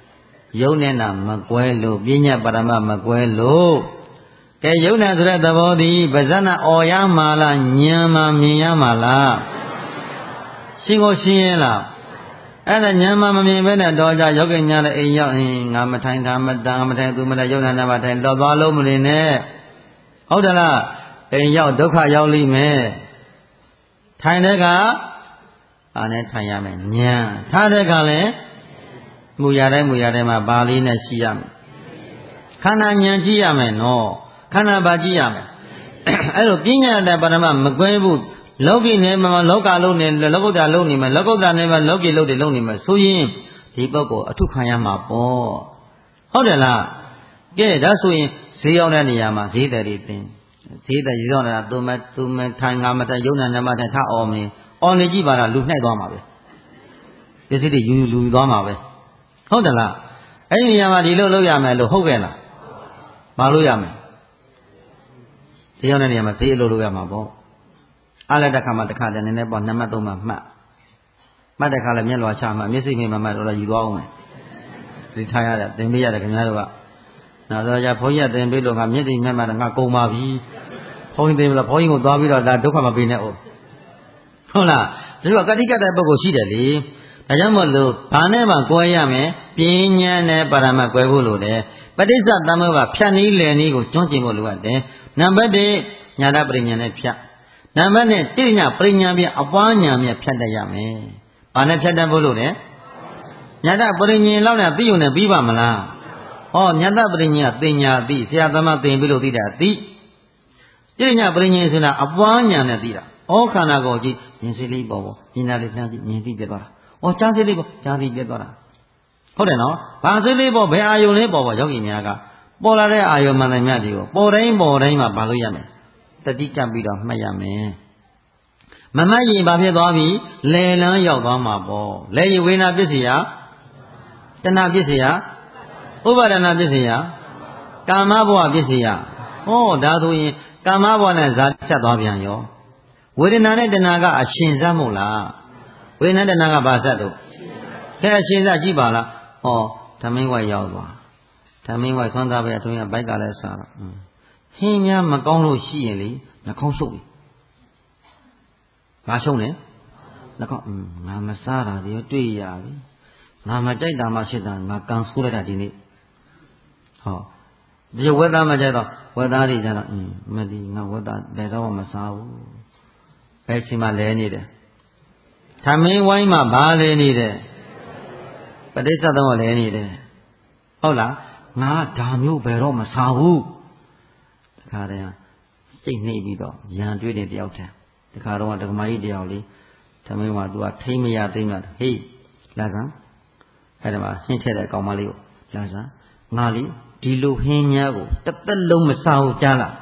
[SPEAKER 2] ယုံနဲ့နာမကွဲလို့ပညာပါရမမကွဲလို့ကဲယုံနာဆိုတဲ့သဘောသည်ပါဇဏအော်ရမှာလားဉာဏ်မှာမြင်ရမှာလားရှင်းကိုရှင်းရဲ့လားအဲ့ဒါဉာဏ်မှာမမြင်ဘဲနဲ့တော့ကြယောဂိများလည်းအိမ်ရောက်ငါမထိုင်ခါမတန်မထိုင်သူမလည်းယုံနာနာမထိုင်တော့သွားလို့မနေနဲ့ဟုတ်တယ်လားအိမ်ရောက်ဒုက္ခရောက်လိမ့်မယ်ထိုင်တဲ့ကအားနဲ့ထိုင်ရမယ်ဉာဏ်ထားတဲ့ကလည်းမူရတိုင်းမှာဘာလေးနဲ့ရှိရမယ်ခန္ဓာဉာဏ်ကြည့်ရမယ်နော်ခန္ဓာဘာကြည့်ရမယ်အဲ့လိုပညာတဲ့ပါရမမကွဲဘူးလောကီနဲ့မှာလောကလုံးနဲ့လောကုတ္တရာလုံးနေမှာလောကုတ္တရာနဲ့မှာလောကီလုံးတွေလုံးနေမှာဆိုရင်ဒီပုဂ္ဂိုလ်အထုခံရမှာပေါ့ဟုတ်တယ်လားကဲဒါဆိုရင်ဈေးရောက်တဲ့နေရာမှာဈေးတယ်တွေသင်ဈေးတယ်ရောက်နေတာသူမထိုင်ငါမထိုင်ယုံနာနမထိုင်ထအော်မင်းအော်နေကြည့်ပါလားလူနှိုက်သွားမှာပဲပစ္စည်းတွေယူသွားမှာပဲဟုတ်တယ်လားအဲ့ဒီနေရာမှာဒီလိုလုပ်ရမယ်လို့ဟုတ်ကဲ့လားမလုပ်ရမယ်ဈေးရောက်တဲ့နေရာမှာဈေးအလုပ်လုပ်ရမှာပေါ့အားလည်းတစ်ခါမှတစ်ခါတည်းနည်းနည်းပေါ့2မှတ်3မှတ်မှတ်တဲ့ခါလည်းမျက်လွှာချမှမျက်စိမြင်မှတော့ယူသွားအောင်မယ်ဒီထားရတယ်သင်ပေးရတယ်ခင်ဗျားတို့ကနောက်တော့じゃဘုန်းကြီးကသင်ပေးလို့ငါမျက်စိမျက်မှန်ငါကုန်ပါပြီဘုန်းကြီးသင်လို့ဘုန်းကြီးကိုသွားပြီးတော့ဒါဒုက္ခမပေးနဲ့ဟုတ်လားသူကကတိကတ်တဲ့ပုဂ္ဂိုလ်ရှိတယ်လေဒါကြောင့်မို့လို့ဘာနဲ့မှကွဲရမယ်ပညာနဲ့ပါရမတ်ကွဲဖို့လို့တယ်ပဋိစ္စသမုပ္ပါဖြတ်နည်းလည်နည်းကိုကျွမ်းကျင်ဖို့လိုအပ်တယ်နံပါတ်1ညာတပရိညာနဲ့ဖြတ်နံပါတ်2တိညာပရိညာပြန်အပွားညာမြဖြတ်တတ်ရမယ်ဘာနဲ့ဖြတ်တတ်ဖို့လို့လဲညာတပရိညာလောက်နဲ့ပြီးုံနဲ့ပြီးပါမလားဟောညာတပရိညာသင်ညာသိဆရာသမားသင်ပြီးလို့သိတာသိတိညာပရိညာဆိုတာအပွားညာနဲ့သိတာဩခန္ဓာကိုယ်ကြည့်မြင်စိလေးပေါ်မြင်တာလေးလှမ်းကြည့်မြင်သိပြသွားတာဩကြားစိလေးပေါ်ကြားသိပြသွားတာဟုတ်တယ်နော်ဘာစိလေးပေါ်ဘယ်အာယုံလေးပေါ်ယောဂီများကပေါ်လာတဲ့အာယုံမှန်တယ်မြတ်တွေကိုပေါ်တိုင်းမှာဘာလို့ရမယ်တတိကပ်ပြီးတော့မှတ်ရမယ်မမှတ်ရင်ဘာဖြစ်သွားပြီလယ်လန်းရောက်သွားမှာပေါ့လယ်ရဝေနာပစ္စယတဏပစ္စယဥပါဒနာပစ္စယကာမဘဝပစ္စယဟောဒါဆိုရင်ကာမဘဝနဲ့ဇာဆက်သွားပြန်ရောဝေဒနာနဲ့တဏကအရှင်စက်မို့လားဝေဒနာတဏကဘာဆက်တော့ခဲအရှင်စက်ကြည့်ပါလားဟောဓမင်းဝိုက်ရောက်သွားဓမင်းဝိုက်သွမ်းသားပဲအတွင်းကဘိုက်ကလည်းစားတော့ဟင်းများမကောင်းလို့ရှိရင်လေနှာခေါင်းရှုပ်ပြီဘာရှုံးလဲနှာခေါင်းငါမစားတာဒီတွေ့ရပြီငါမကြိုက်တာမှရှိတာငါကန်ဆိုးလိုက်တာဒီနေ့ဟောဒီဝက်သားမကြိုက်တော့ဝက်သားတွေကျတော့မဒီငါဝက်သားလည်းတော့မစားဘူးဘယ်ချိန်မှလဲနေတယ်သမင်းဝိုင်းမှာဘာလဲနေတယ်ပဋိစ္စသမုပ္ပါလဲနေတယ်ဟုတ်လားငါဒါမျိုးဘယ်တော့မစားဘူးတခါတည်းစိတ်နှိပ်ပြီးတော့ရံတွေးတဲ့တယောက်တည်းတခါတော့ဒကမာကြီးတယောက်လေးသမင်းကသူကထိမ့်မရသိမ့်မဟေးလာစမ်းအဲ့ဒါမှဟင်းထည့်တဲ့ကောင်မလေးကိုလာစမ်းငါလေးဒီလိုဟင်းများကိုတစ်သက်လုံးမစားဘူးကြားလား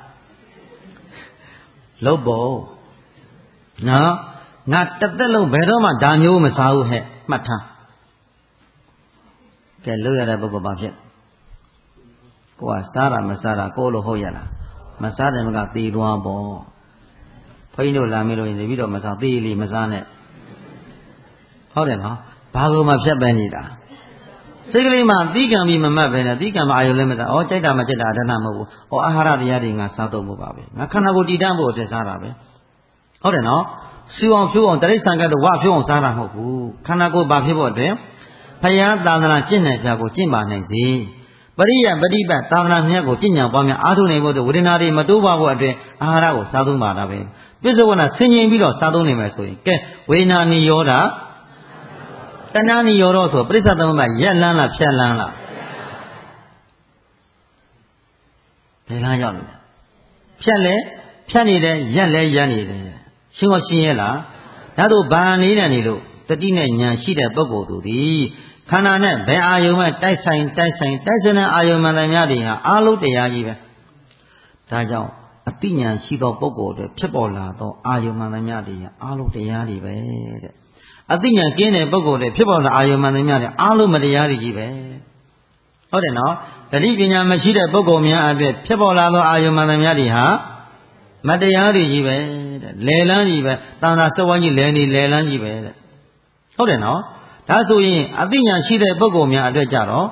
[SPEAKER 2] လုတ်ဖို့နော်ငါတစ်သက်လုံးဘယ်တော့မှဒါမျိုးမစားဘူးဟဲ့မှတ်ထားကဲလို့ရတဲ့ပုဂ္ဂိုလ်ဘာဖြစ်ကိုကစားတာမစားတာကိုလို့ဟုတ်ရလားမစားတယ်မကသေသွားပေါ့ဘုန်းကြီးတို့လာမေးလို့ရင်ပြီးတော့မစားသေးလေမစားနဲ့ဟုတ်တယ်နော်ဘာလို့မှဖြတ်ပန်းနေတာစိတ်ကလေးမှသီးကံပြီးမမှတ်ပဲနဲ့သီးကံမအာယုံလည်းမစားဩကြိုက်တာမကြိုက်တာအဒနာမဟုတ်ဘူးဩအာဟာရတရားတွေငါစားတော့မှုပါပဲငါခန္ဓာကိုယ်တည်တံ့ဖို့အတွက်စားတာပဲဟုတ်တယ်နော်စူအောင်ဖြိုးအောင်တရိစ္ဆာန်ကတော့ဝဖြိုးအောင်စားတာမဟုတ်ဘူးခန္ဓာကိုယ်ဘာဖြစ်ဖို့အတွက်ဘုရားသာသနာကျင့်တဲ့ဖြာကိုကျင့်ပါနိုင်စေပရိယပฏิပတ်သာသနာမြတ်ကိုကျင့်ကြံပွားများအားထုတ်နိုင်ဖို့ဝေဒနာတွေမတိုးပါဖို့အတွက်အာဟာရကိုစားသုံးပါတာပဲပြစ္ဆုဝနာဆင်ញင်ပြီးတော့စားသုံးနိုင်မယ်ဆိုရင်ကဲဝေဒနာနိရောဓတဏှာနိရောဓဆိုပရိစ္ဆသမုပ္ပါရက်လန်းလားဖြတ်လန်းလားဘယ်လားရောက်နေလဲဖြတ်လဲဖြတ်နေတယ်ရက်လဲရက်နေတယ်ရှင်းရှင်းရဲ့လားဒါတို့ဘာနေနေလို့တတိနဲ့ဉာဏ်ရှိတဲ့ပုဂ္ဂိုလ်တို့ဒီခန္ဓာနဲ့ဘယ်အာယုံမှတိုက်ဆိုင်တဲ့အာယုံမှန်တယ်များတွေဟာအာလုံးတရားကြီးပဲဒါကြောင့်အတိဉာဏ်ရှိသောပုဂ္ဂိုလ်တွေဖြစ်ပေါ်လာသောအာယုံမှန်တယ်များတွေဟာအာလုံးတရားတွေပဲတဲ့အတိဉာဏ်ကင်းတဲ့ပုဂ္ဂိုလ်တွေဖြစ်ပေါ်လာအာယုံမှန်တယ်များတွေအာလုံးမတရားတွေကြီးပဲဟုတ်တယ်နော်တတိပညာမရှိတဲ့ပုဂ္ဂိုလ်များအတွက်ဖြစ်ပေါ်လာသောအာယုံမှန်တယ်များတွေဟာမတရားတွေကြီးပဲတဲ့လေလန်းကြီးပဲတဏ္ဍာစဝိုင်းကြီးလဲနေလေလန်းကြီးပဲတဲ့ဟုတ်တယ်နော်ဒါဆိုရင်အသိဉာဏ်ရှိတဲ့ပုဂ္ဂိုလ်များအတွက်ကြတော့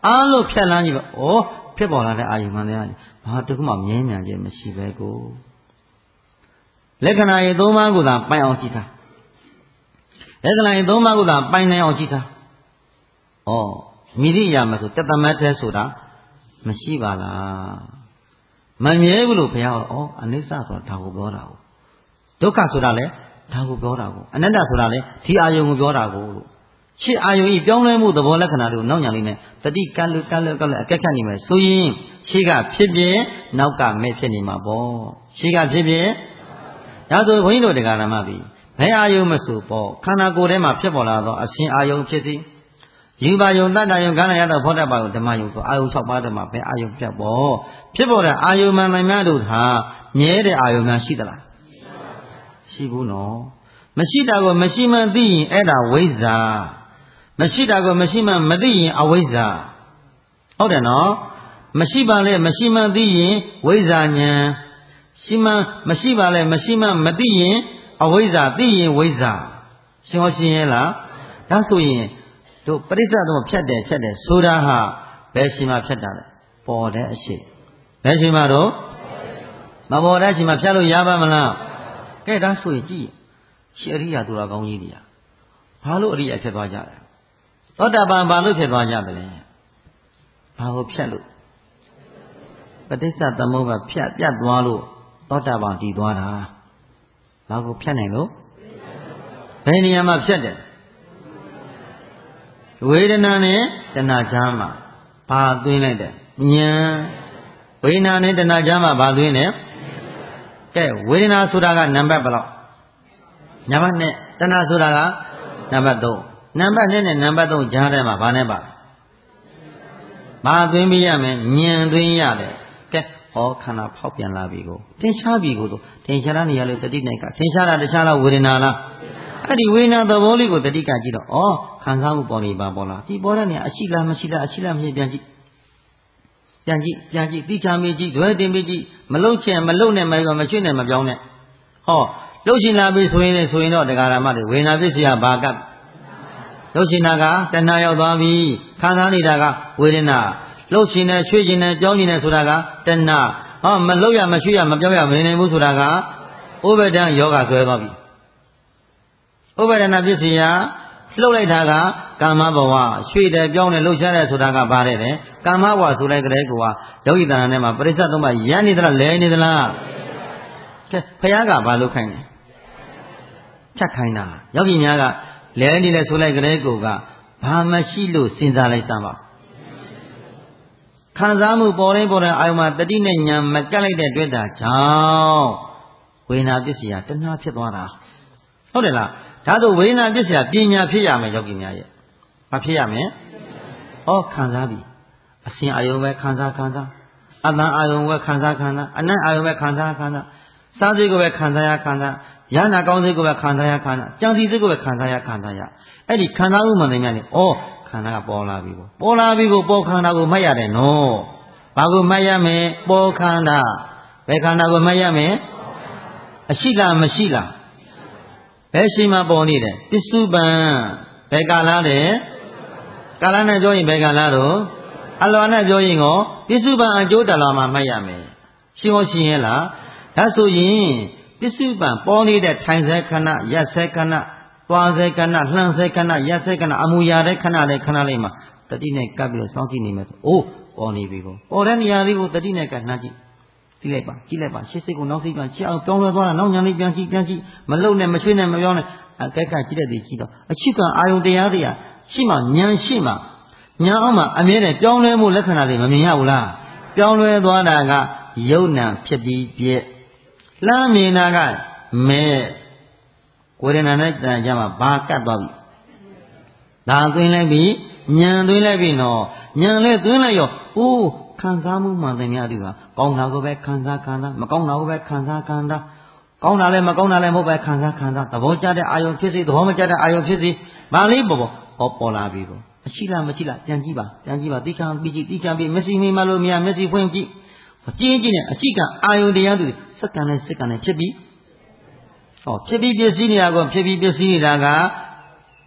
[SPEAKER 2] အားလို့ဖြတ်လန်းကြည့်ပါဩဖြစ်ပေါ်လာတဲ့အာယုမှန်တရားဘာတခုမှမြဲမြံခြင်းမရှိပဲကိုလက္ခဏာရေး၃ပါးကိုသာပိုင်အောင်ကြည့်တာလက္ခဏာရေး၃ပါးကိုသာပိုင်နိုင်အောင်ကြည့်တာဩမိရိယာမဆိုတသမတ်သေးဆိုတာမရှိပါလားမမြဲဘူးလို့ဘုရားဩအနိစ္စဆိုတာဒါကိုပြောတာကိုဒုက္ခဆိုတာလည်းဒါကိုပြောတာကိုအနတ္တဆိုတာလည်းဒီအာယုံကိုပြောတာကိုလို့ရှေ့အာယုံဤပြောင်းလဲမှုသဘောလက္ခဏာတွေကိုနောက်ညာလေးနဲ့တတိကလွတ်အကက်ခတ်နေမယ်ဆိုရင်ရှေ့ကဖြစ်ဖြစ်နောက်ကမဲ့ဖြစ်နေမှာပေါ့ရှေ့ကဖြစ်ဖြစ်ဒါဆိုဘုန်းကြီးတို့တရားဓမ္မပြီဘယ်အာယုံမဆိုပေါ့ခန္ဓာကိုယ်ထဲမှာဖြစ်ပေါ်လာသောအရှင်အာယုံဖြစ်စီယူပါယုံတတ္တယုံခန္ဓာရသောဖောတ္တပါယုံဓမ္မယုံဆိုအာယုံ6ပါးတည်းမှာဘယ်အာယုံပြတ်ပေါ့ဖြစ်ပေါ်တဲ့အာယုံမှန်မှန်များတို့ဟာမြဲတဲ့အာယုံများရှိသလားရှိဘူးနော်မရှိတာကိုမရှိမှန်သိရင်အဲ့ဒါဝိဇ္ဇာမရှိတာကိုမရှိမှန်မသိရင်အဝိဇ္ဇာဟုတ်တယ်နော်မရှိပါလေမရှိမှန်သိရင်ဝိဇ္ဇာဉာဏ်ရှိမှန်မရှိပါလေမရှိမှန်မသိရင်အဝိဇ္ဇာသိရင်ဝိဇ္ဇာရှင်းဟောရှင်းရဲ့လားဒါဆိုရင်တို့ပရိစ္ဆေသမဖြတ်တယ်ဆိုတာဟာဘယ်ရှိမှဖြတ်တာလဲပေါ်တဲ့အရှိဘယ်ရှိမှတော့မပေါ်တဲ့အရှိမှဖြတ်လို့ရပါမလားကဲဒါဆိုရင်ကြည့်ရှိအရိယာသူတော်ကောင်းကြီးတွေကဘာလို့အရိယာဖြစ်သွားကြလဲသောတာပန်ဘာလို့ဖြစ်သွားကြတယ်လဲဘာကိုဖြတ်လို့ပဋိစ္စသမုပ္ပါဖြတ်ပြတ်သွားလို့သောတာပန်တည်သွားတာဘာကိုဖြတ်နိုင်လို့ဘယ်နေရာမှာဖြတ်တယ်ဝေဒနာနဲ့တဏှာကြားမှာဘာသွင်းလိုက်တယ်ဉာဏ်ဝေဒနာနဲ့တဏှာကြားမှာဘာသွင်းလဲကဲဝေဒနာဆိုတာကနံပါတ်ဘယ်လောက်နံပါတ်1တဏှာဆိုတာကနံပါတ်3နံပါတ်2နဲ့နံပါတ်3ကြားထဲမှာဘာနဲ့ပါဘာသွင်းပြရမယ်ဉာဏ်သွင်းရတယ်ကဲဟောခန္ဓာဖောက်ပြန်လာပြီကိုသင်ရှားပြီကိုသင်ရှားတဲ့နေရာလေးတတိနိုင်ကသင်ရှားတာတခြားလားဝေဒနာလားအဲ့ဒီဝေဒနာသဘောလေးကိုတတိကကြည့်တော့ဩခံစားမှုပေါ်နေပါပေါ်လားဒီပေါ်တဲ့နေရာအရှိလားမရှိလားအရှိလားမရှိပြန်ကြည့်တိချာမေးကြည့်ဒွဲတင်ပြီးကြည့်မလုံချင်မလုံနဲ့မရွှေ့နဲ့မပြောင်းနဲ့ဟောလှုပ်ရှင်လာပြီဆိုရင်တော့တရားဓမ္မတွေဝေဒနာပစ္စည်းကဘာကလှုပ်ရှင်တာကတဏှာရောက်သွားပြီခံစားနေတာကဝေဒနာလှုပ်ရှင်နဲ့ရွှေ့ရှင်နဲ့ပြောင်းရှင်နဲ့ဆိုတာကတဏှာဟောမလှုပ်ရမရွှေ့ရမပြောင်းရမနေနိုင်ဘူးဆိုတာကဥပါဒံယောဂဆွဲသွားပြီဥပါဒနာပစ္စည်းကလှုပ်လိုက်တာကကာမဘဝရွှေ့တယ်ပြောင်းတယ်လှုပ်ရှားတယ်ဆိုတာကဘာတဲ့လဲကာမဘဝဆိုလိုက်ကလေးကယောဂီတဏ္ဍာနဲ့မှာပရိစ္ဆေသုံးပါးရနေသလားလဲနေသလားကဲဖယားကဘာလုပ်ခိုင်းလဲဖြတ်ခိုင်းတာယောဂီများကလဲနေလဲဆိုလိုက်ကလေးကိုကဘာမရှိလို့စဉ်းစားလိုက်စမ်းပါခံစားမှုပေါ်တိုင်းအာယုံမှာတတိနဲ့ဉာဏ်မကပ်လိုက်တဲ့တွေ့တာကြောင့်ဝေဒနာပစ္စည်းကတဏှာဖြစ်သွားတာဟုတ်တယ်လားဒါဆိုဝေဒနာပစ္စည်းကပညာဖြစ်ရမယ်ယောဂီများရဲ့ဘာဖြစ်ရမလဲဩခံစားပြီအစဉ်အာယုံပဲခံစားအတန်အာယုံပဲခံစားအနတ်အာယုံပဲခံစားစားစိတ်ကိုပဲခံစားရနာကောင်းစိတ်ကိုပဲခံစားကြံစီစိတ်ကိုပဲခံစားအဲ့ဒီခံစားမှုမှန်တယ်များလေဩခန္ဓာကပေါ်လာပြီကိုပေါ်ခန္ဓာကိုမှတ်ရတယ်နော်ဘာကိုမှတ်ရမလဲပေါ်ခန္ဓာဘယ်ခန္ဓာကိုမှတ်ရမလဲအရှိလားမရှိလားဘယ်ရှိမှပေါ်နေတယ်ပစ္စုပန်ဘယ်ကာလလဲကာလနဲ့ပြောရင်ဘယ်ကာလတော့အလောနဲ့ပြောရင်ကိုပစ္စုပန်အကျိုးတလွာမှာမှတ်ရမယ်ရှင်းရှင်းရဲ့လားဒါဆိုရင်ပစ္စုပန်ပေါ်နေတဲ့ထိုင်ဆဲခဏရက်ဆဲခဏသွားဆဲခဏလှမ်းဆဲခဏရက်ဆဲခဏအမူအရာတဲ့ခဏလေးမှာတတိနဲ့ကပ်ပြီးတော့စောင့်ကြည့်နေမယ်ဆိုအိုးပေါ်နေပြီကိုပေါ်တဲ့နေရာလေးကိုတတိနဲ့ကပ်နှမ်းကြည့်ကြည့်လိုက်ပါရှေ့စိတ်ကိုနောက်စိတ်ပြန်ကြည့်အောင်ပြောင်းလဲသွားတာနောက်ညာလေးပြန်ကြည့်မလုံနဲ့မချွေးနဲ့မပြောင်းနဲ့အကဲကကြည့်တဲ့ဒီကြည့်တော့အချစ်ကအာယုံတရားတွေကရှိမှဉာဏ်ရှိမှဉာဏ်အောင်မှအမြဲတည်းပြောင်းလဲမှုလက္ခဏာတွေမမြင်ရဘူးလားပြောင်းလဲသွားတာကယုံနာဖြစ်ပြီးပြည့်လှမ်းမြင်တာကမဲဝေဒနာနဲ့တဏှာကြမှာဘာကတ်သွားပြီဒါသွင်းလိုက်ပြီဉာဏ်သွင်းလိုက်ပြီနော်ဉာဏ်လည်းသွင်းလိုက်ရောအိုးခံစားမှုမှန်တယ်များဒီကကောင်းတာကိုပဲခံစားမကောင်းတာကိုပဲခံစားကောင်းတာလည်းမကောင်းတာလည်းမဟုတ်ပဲခံစားသဘောကျတဲ့အာယုံဖြစ်စေသဘောမကျတဲ့အာယုံဖြစ်စေဘာလေးပေါ်လာပြီပေါ့အရှိလားမရှိလားပြန်ကြည့်ပါတိခံပြီးကြည့်မျက်စိမိမလို့မရမျက်စိဖွင့်ကြည့်ကြည့်နဲ့အရှိကအာယုံတရားတွေစက္ကန့်နဲ့ဖြစ်ပြီးဖြစ်ပြီးပစ္စည်းနေတာက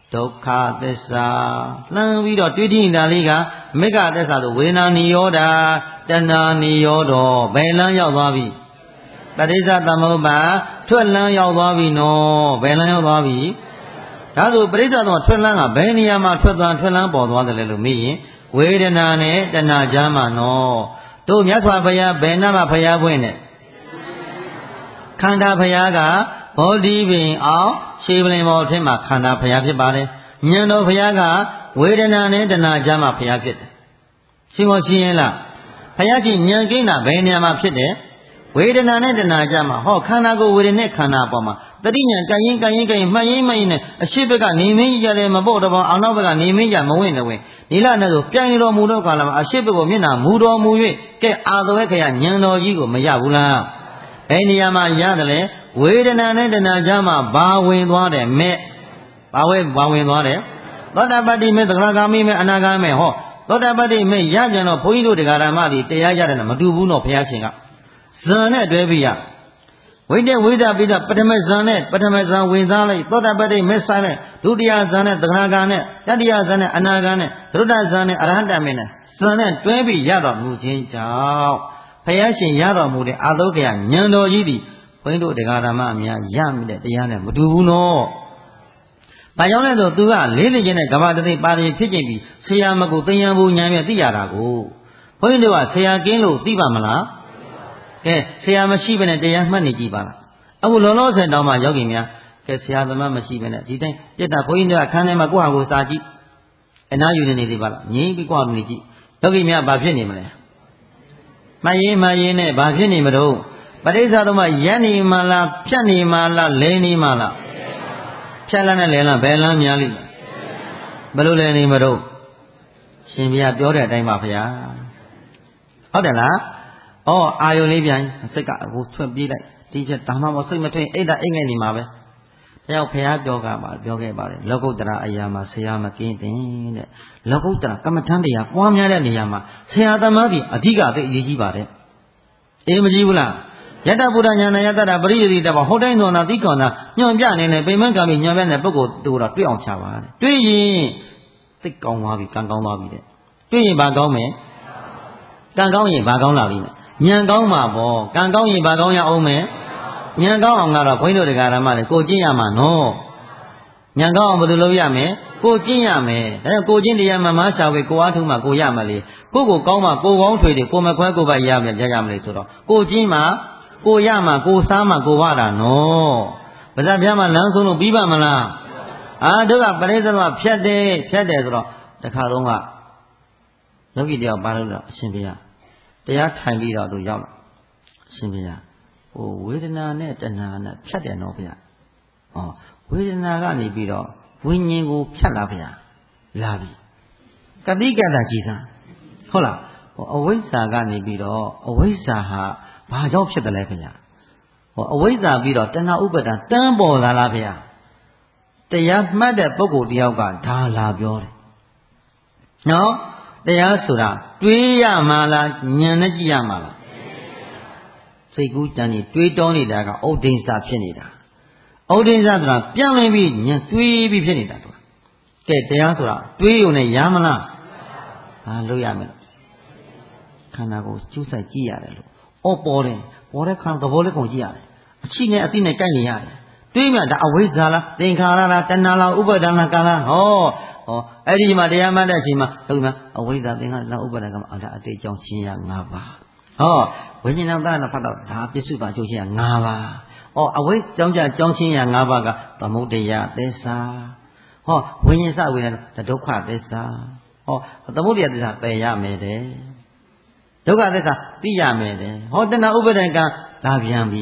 [SPEAKER 2] ဒုက္ခသစ္စာလှမ်းပြီးတော့တွေးကြည့်နေတာလေးကမေဃသစ္စာဆိုဝေဒနာနိရောဓတဏှာနိရောဓဘယ်လမ်းရောက်သွားပြီပဋိစ္စသမုပ္ပါထွက်လမ်းရောက်သွားပြီနော်ဘယ်လမ်းရောက်သွားပြီဒါဆိုပဋိစ္စသမုပ္ပါထွက်လမ်းကဘယ်နေရာမှာထွက်လမ်းပေါ်သွားတယ်လဲလို့မေးရင်ဝေဒနာနဲ့တဏှာကြားမှာနော်တို့မြတ်စွာဘုရားဘယ်နာမှာဘုရားဖွင့်တယ်ခန္ဓာဘုရားကဘောဓိပင်အောင်ရှေးပလင်ပေါ်ထင်းမှာခန္ဓာဘုရားဖြစ်ပါတယ်ဉာဏ်တော်ဘုရားကဝေဒနာနဲ့တဏှာကြားမှာဘုရားဖြစ်တယ်ရှင်းရှင်းရင်လားဘုရားကြီးဉာဏ်ကိန်းတာဘယ်နေရာမှာဖြစ်တယ်ဝေဒနာနဲ့တဏှာကြားမှာဟောခန္ဓာကိုဝေဒနာနဲ့ခန္ဓာပေါ်မှာတတိညာကံရင်မှတ်ရင်နဲ့အရှိဘက်ကနေမင်းကြီးကြတယ်မပေါ့တော့အောင်နောက်ဘက်ကနေမင်းကြမဝင်လည်းဝင်ဒီလနဲ့ဆိုပြိုင်တော်မူတော့ကာလမှာအရှိဘက်ကိုမျက်နှာမူတော်မူ၍ကဲအာသဝဲခရဉာဏ်တော်ကြီးကိုမရဘူးလားဘယ်နေရာမှာရတယ်လဲဝေဒနာနဲ့တဏှာကြားမှာဘာဝင်သွားတယ်မဲ့ဘာဝင်သွားတယ်သောတာပတ္တိမဲ့သဂရဂါမိမဲ့အနာဂါမဲ့ဟောသောတာပတ္တိမဲ့ရကြံတော့ဘုန်းကြီးတို့တရားဓမ္မတွေတရားရတယ်မတူဘူးတော့ဘုရားရှင်ကဇံနဲ့တွဲပြီးရဝိတ္တဝိဒပိဒပထမဇံနဲ့ပထမဇံဝင်စားလိုက်သောတာပတ္တိမဲ့ဆိုင်လိုက်ဒုတိယဇံနဲ့သဂရဂါနဲ့တတိယဇံနဲ့အနာဂါနဲ့သရုတ္တဇံနဲ့အရဟတမေနဲ့ဇံနဲ့တွဲပြီးရတော်မူခြင်းကြောင့်ဘုရားရှင်ရတော်မူတဲ့အာသုခယဉာဏ်တော်ကြီးသည်ဘုန်းကြီးတို့တရားဓမ္မအများရမိတဲ့တရားနဲ့မတူဘူးနော်။ဘာကြောင့်လဲဆိုသူကလေးလေးချင်းနဲ့ကမ္ဘာတသိပါတိဖြစ်ခြင်းပြီးဆရာမကိုသင်္ယံဘူးဉာဏ်ဖြင့်သိရတာကိုဘုန်းကြီးတို့ကဆရာကင်းလို့သိပါမလား။ကဲဆရာမရှိဘဲနဲ့တရားမှတ်နေကြည့်ပါလား။အခုလောလောဆယ်တောင်မှယောဂီများကဲဆရာသမားမရှိဘဲနဲ့ဒီတိုင်းပြတ်တာဘုန်းကြီးတို့ကခန်းထဲမှာကိုယ့်ဟာကိုယ်စာကြည့်အနားယူနေသေးပါလား။ငြိမ်းပြီးကိုယ့်ဟာကိုယ်ကြည့်ယောဂီများဘာဖြစ်နေမလဲ။မှတ်ရင်နဲ့ဘာဖြစ်နေမလို့ပဋိစ္စသမုပ္ပါရက်နေမှလားဖြတ်နေမှလားလဲနေမှလားဖြတ်လန်းနဲ့လဲလန်းဘယ်လန်းများလိမ့်ဘယ်လိုလဲနေမလို့ရှင်ဘုရားပြောတဲ့အတိုင်းပါဗျာဟုတ်တယ်လားဩအာယုန်လေးပြန်စိတ်ကဟိုထွက်ပြေးလိုက်ဒီဖြတ်ဒါမှမဟုတ်စိတ်မထွင်အိတ်ငယ်နေမှာပဲတယောက်ဘုရားပြောခဲ့ပါတယ်လောကုတ္တရာအရာမှာဆရာမကင်းတဲ့လောကုတ္တရာကမ္မထမ်းတရားပွားများတဲ့နေရာမှာဆရာသမားကြီးအဓိကသိအရေးကြီးပါတယ်အေးမကြည့်ဘူးလားယတ္တဗုဒ္ဓညာဏယတ္တပရိယတိတဘောဟောတိုင်းတော်နာသိကောနာညွန်ပြနေနဲ့ပိမန်းကံပြီးညွန်ပြတဲ့ပုဂ္ဂိုလ်တို့တော့တွေ့အောင်ချပါတဲ့တွေ့ရင်သိကောင်းသွားပြီကံကောင်းသွားပြီတဲ့တွေ့ရင်ဘာကောင်းမယ်ကံကောင်းရင်ဘာကောင်းလာလိမ့်မယ်ဉာဏ်ကောင်းမှာပေါ့ကံကောင်းရင်ဘာကောင်းရအောင်မယ်ဉာဏ်ကောင်းအောင်ကတော့ဘုန်းကြီးတို့တရားဓမ္မတွေကိုကျင့်ရမှာနော်ဉာဏ်ကောင်းအောင်ဘယ်လိုလုပ်ရမလဲကိုကျင့်ရမယ်ဒါကြောင့်ကိုကျင့်တရားမှမချဝေကိုအားထုတ်မှကိုရမလဲကိုကောင်းမှကိုကောင်းထွေတွေကိုမခွဲကိုပါရမယ်ရမလဲဆိုတော့ကိုကျင့်မှကိုရမှာကိုစားမှာကိုဝတာနော်ဗဇက်ပြားမှာလမ်းဆုံးလို့ပြီးပါမလားတို့ကပရိသတ်ကဖြတ်တယ်ဆိုတော့တခါတော့ကယောဂီတယောက်ပါလို့အရှင်ဘုရားတရားထိုင်ပြီးတော့သူရောက်လာအရှင်ဘုရားဝေဒနာနဲ့တဏှာနဲ့ဖြတ်တယ်နော်ဘုရားဝေဒနာကနေပြီးတော့ဝိညာဉ်ကိုဖြတ်လာဘုရားလာပြီကတိကတ္တကြည်သာဟုတ်လားအဝိဇ္ဇာကနေပြီးတော့အဝိဇ္ဇာဟာဘာကြောင့်ဖြစ်တယ်လဲခင်ဗျာအဝိဇ္ဇာပြီးတော့တဏှာဥပါဒံတန်းပေါ်လာလားခင်ဗျာတရားမှတ်တဲ့ပုဂ္ဂိုလ်တယောက်ကဒါလာပြောတယ်နော်တရားဆိုတာတွေးရမှာလားဉာဏ်နဲ့ကြည့်ရမှာလားစိတ်ကူးတန်ကြီးတွေးတောနေတာကဥဒိဉ္စဖြစ်နေတာဥဒိဉ္စဆိုတာပြန်လည်ပြီးဉာဏ်တွေးပြီးဖြစ်နေတာတူကဲတရားဆိုတာတွေးုံနဲ့ရမလားဘာလို့ရမလဲခန္ဓာကိုယ်ကျူးစိုက်ကြည့်ရတယ်လို့ပေါ်တဲ့ခန္ဓာသဘောလေးကိုကြည့်ရတယ်အချိနဲ့အသိနဲ့ကြိုက်နေရတယ်တွေးမှဒါအဝိဇ္ဇာလားသင်္ခါရလားတဏှာလားဥပါဒဏ်လားကာလားအဲ့ဒီမှာတရားမှတ်တဲ့အချိန်မှာဟုတ်မှာအဝိဇ္ဇာသင်္ခါရလားဥပါဒဏ်ကမှဒါအတိတ်ကြောင့်ရှင်းရ၅ပါးဝိညာဉ်တော်သားဖတ်တော့ဒါပစ္စုပန်ချုပ်ရှင်းရ၅ပါးအဝိဇ္ဇာကြောင့်ရှင်းရ၅ပါးကသမုဒယသစ္စာဝိညာဉ်စဝိညာဉ်ဒုက္ခသစ္စာသမုဒယသစ္စာပယ်ရမယ်တဲ့ဒုက္ခသစ္စာသိရမယ်တဲ့တဏှာဥပါဒံကဒါပြန်ပြီ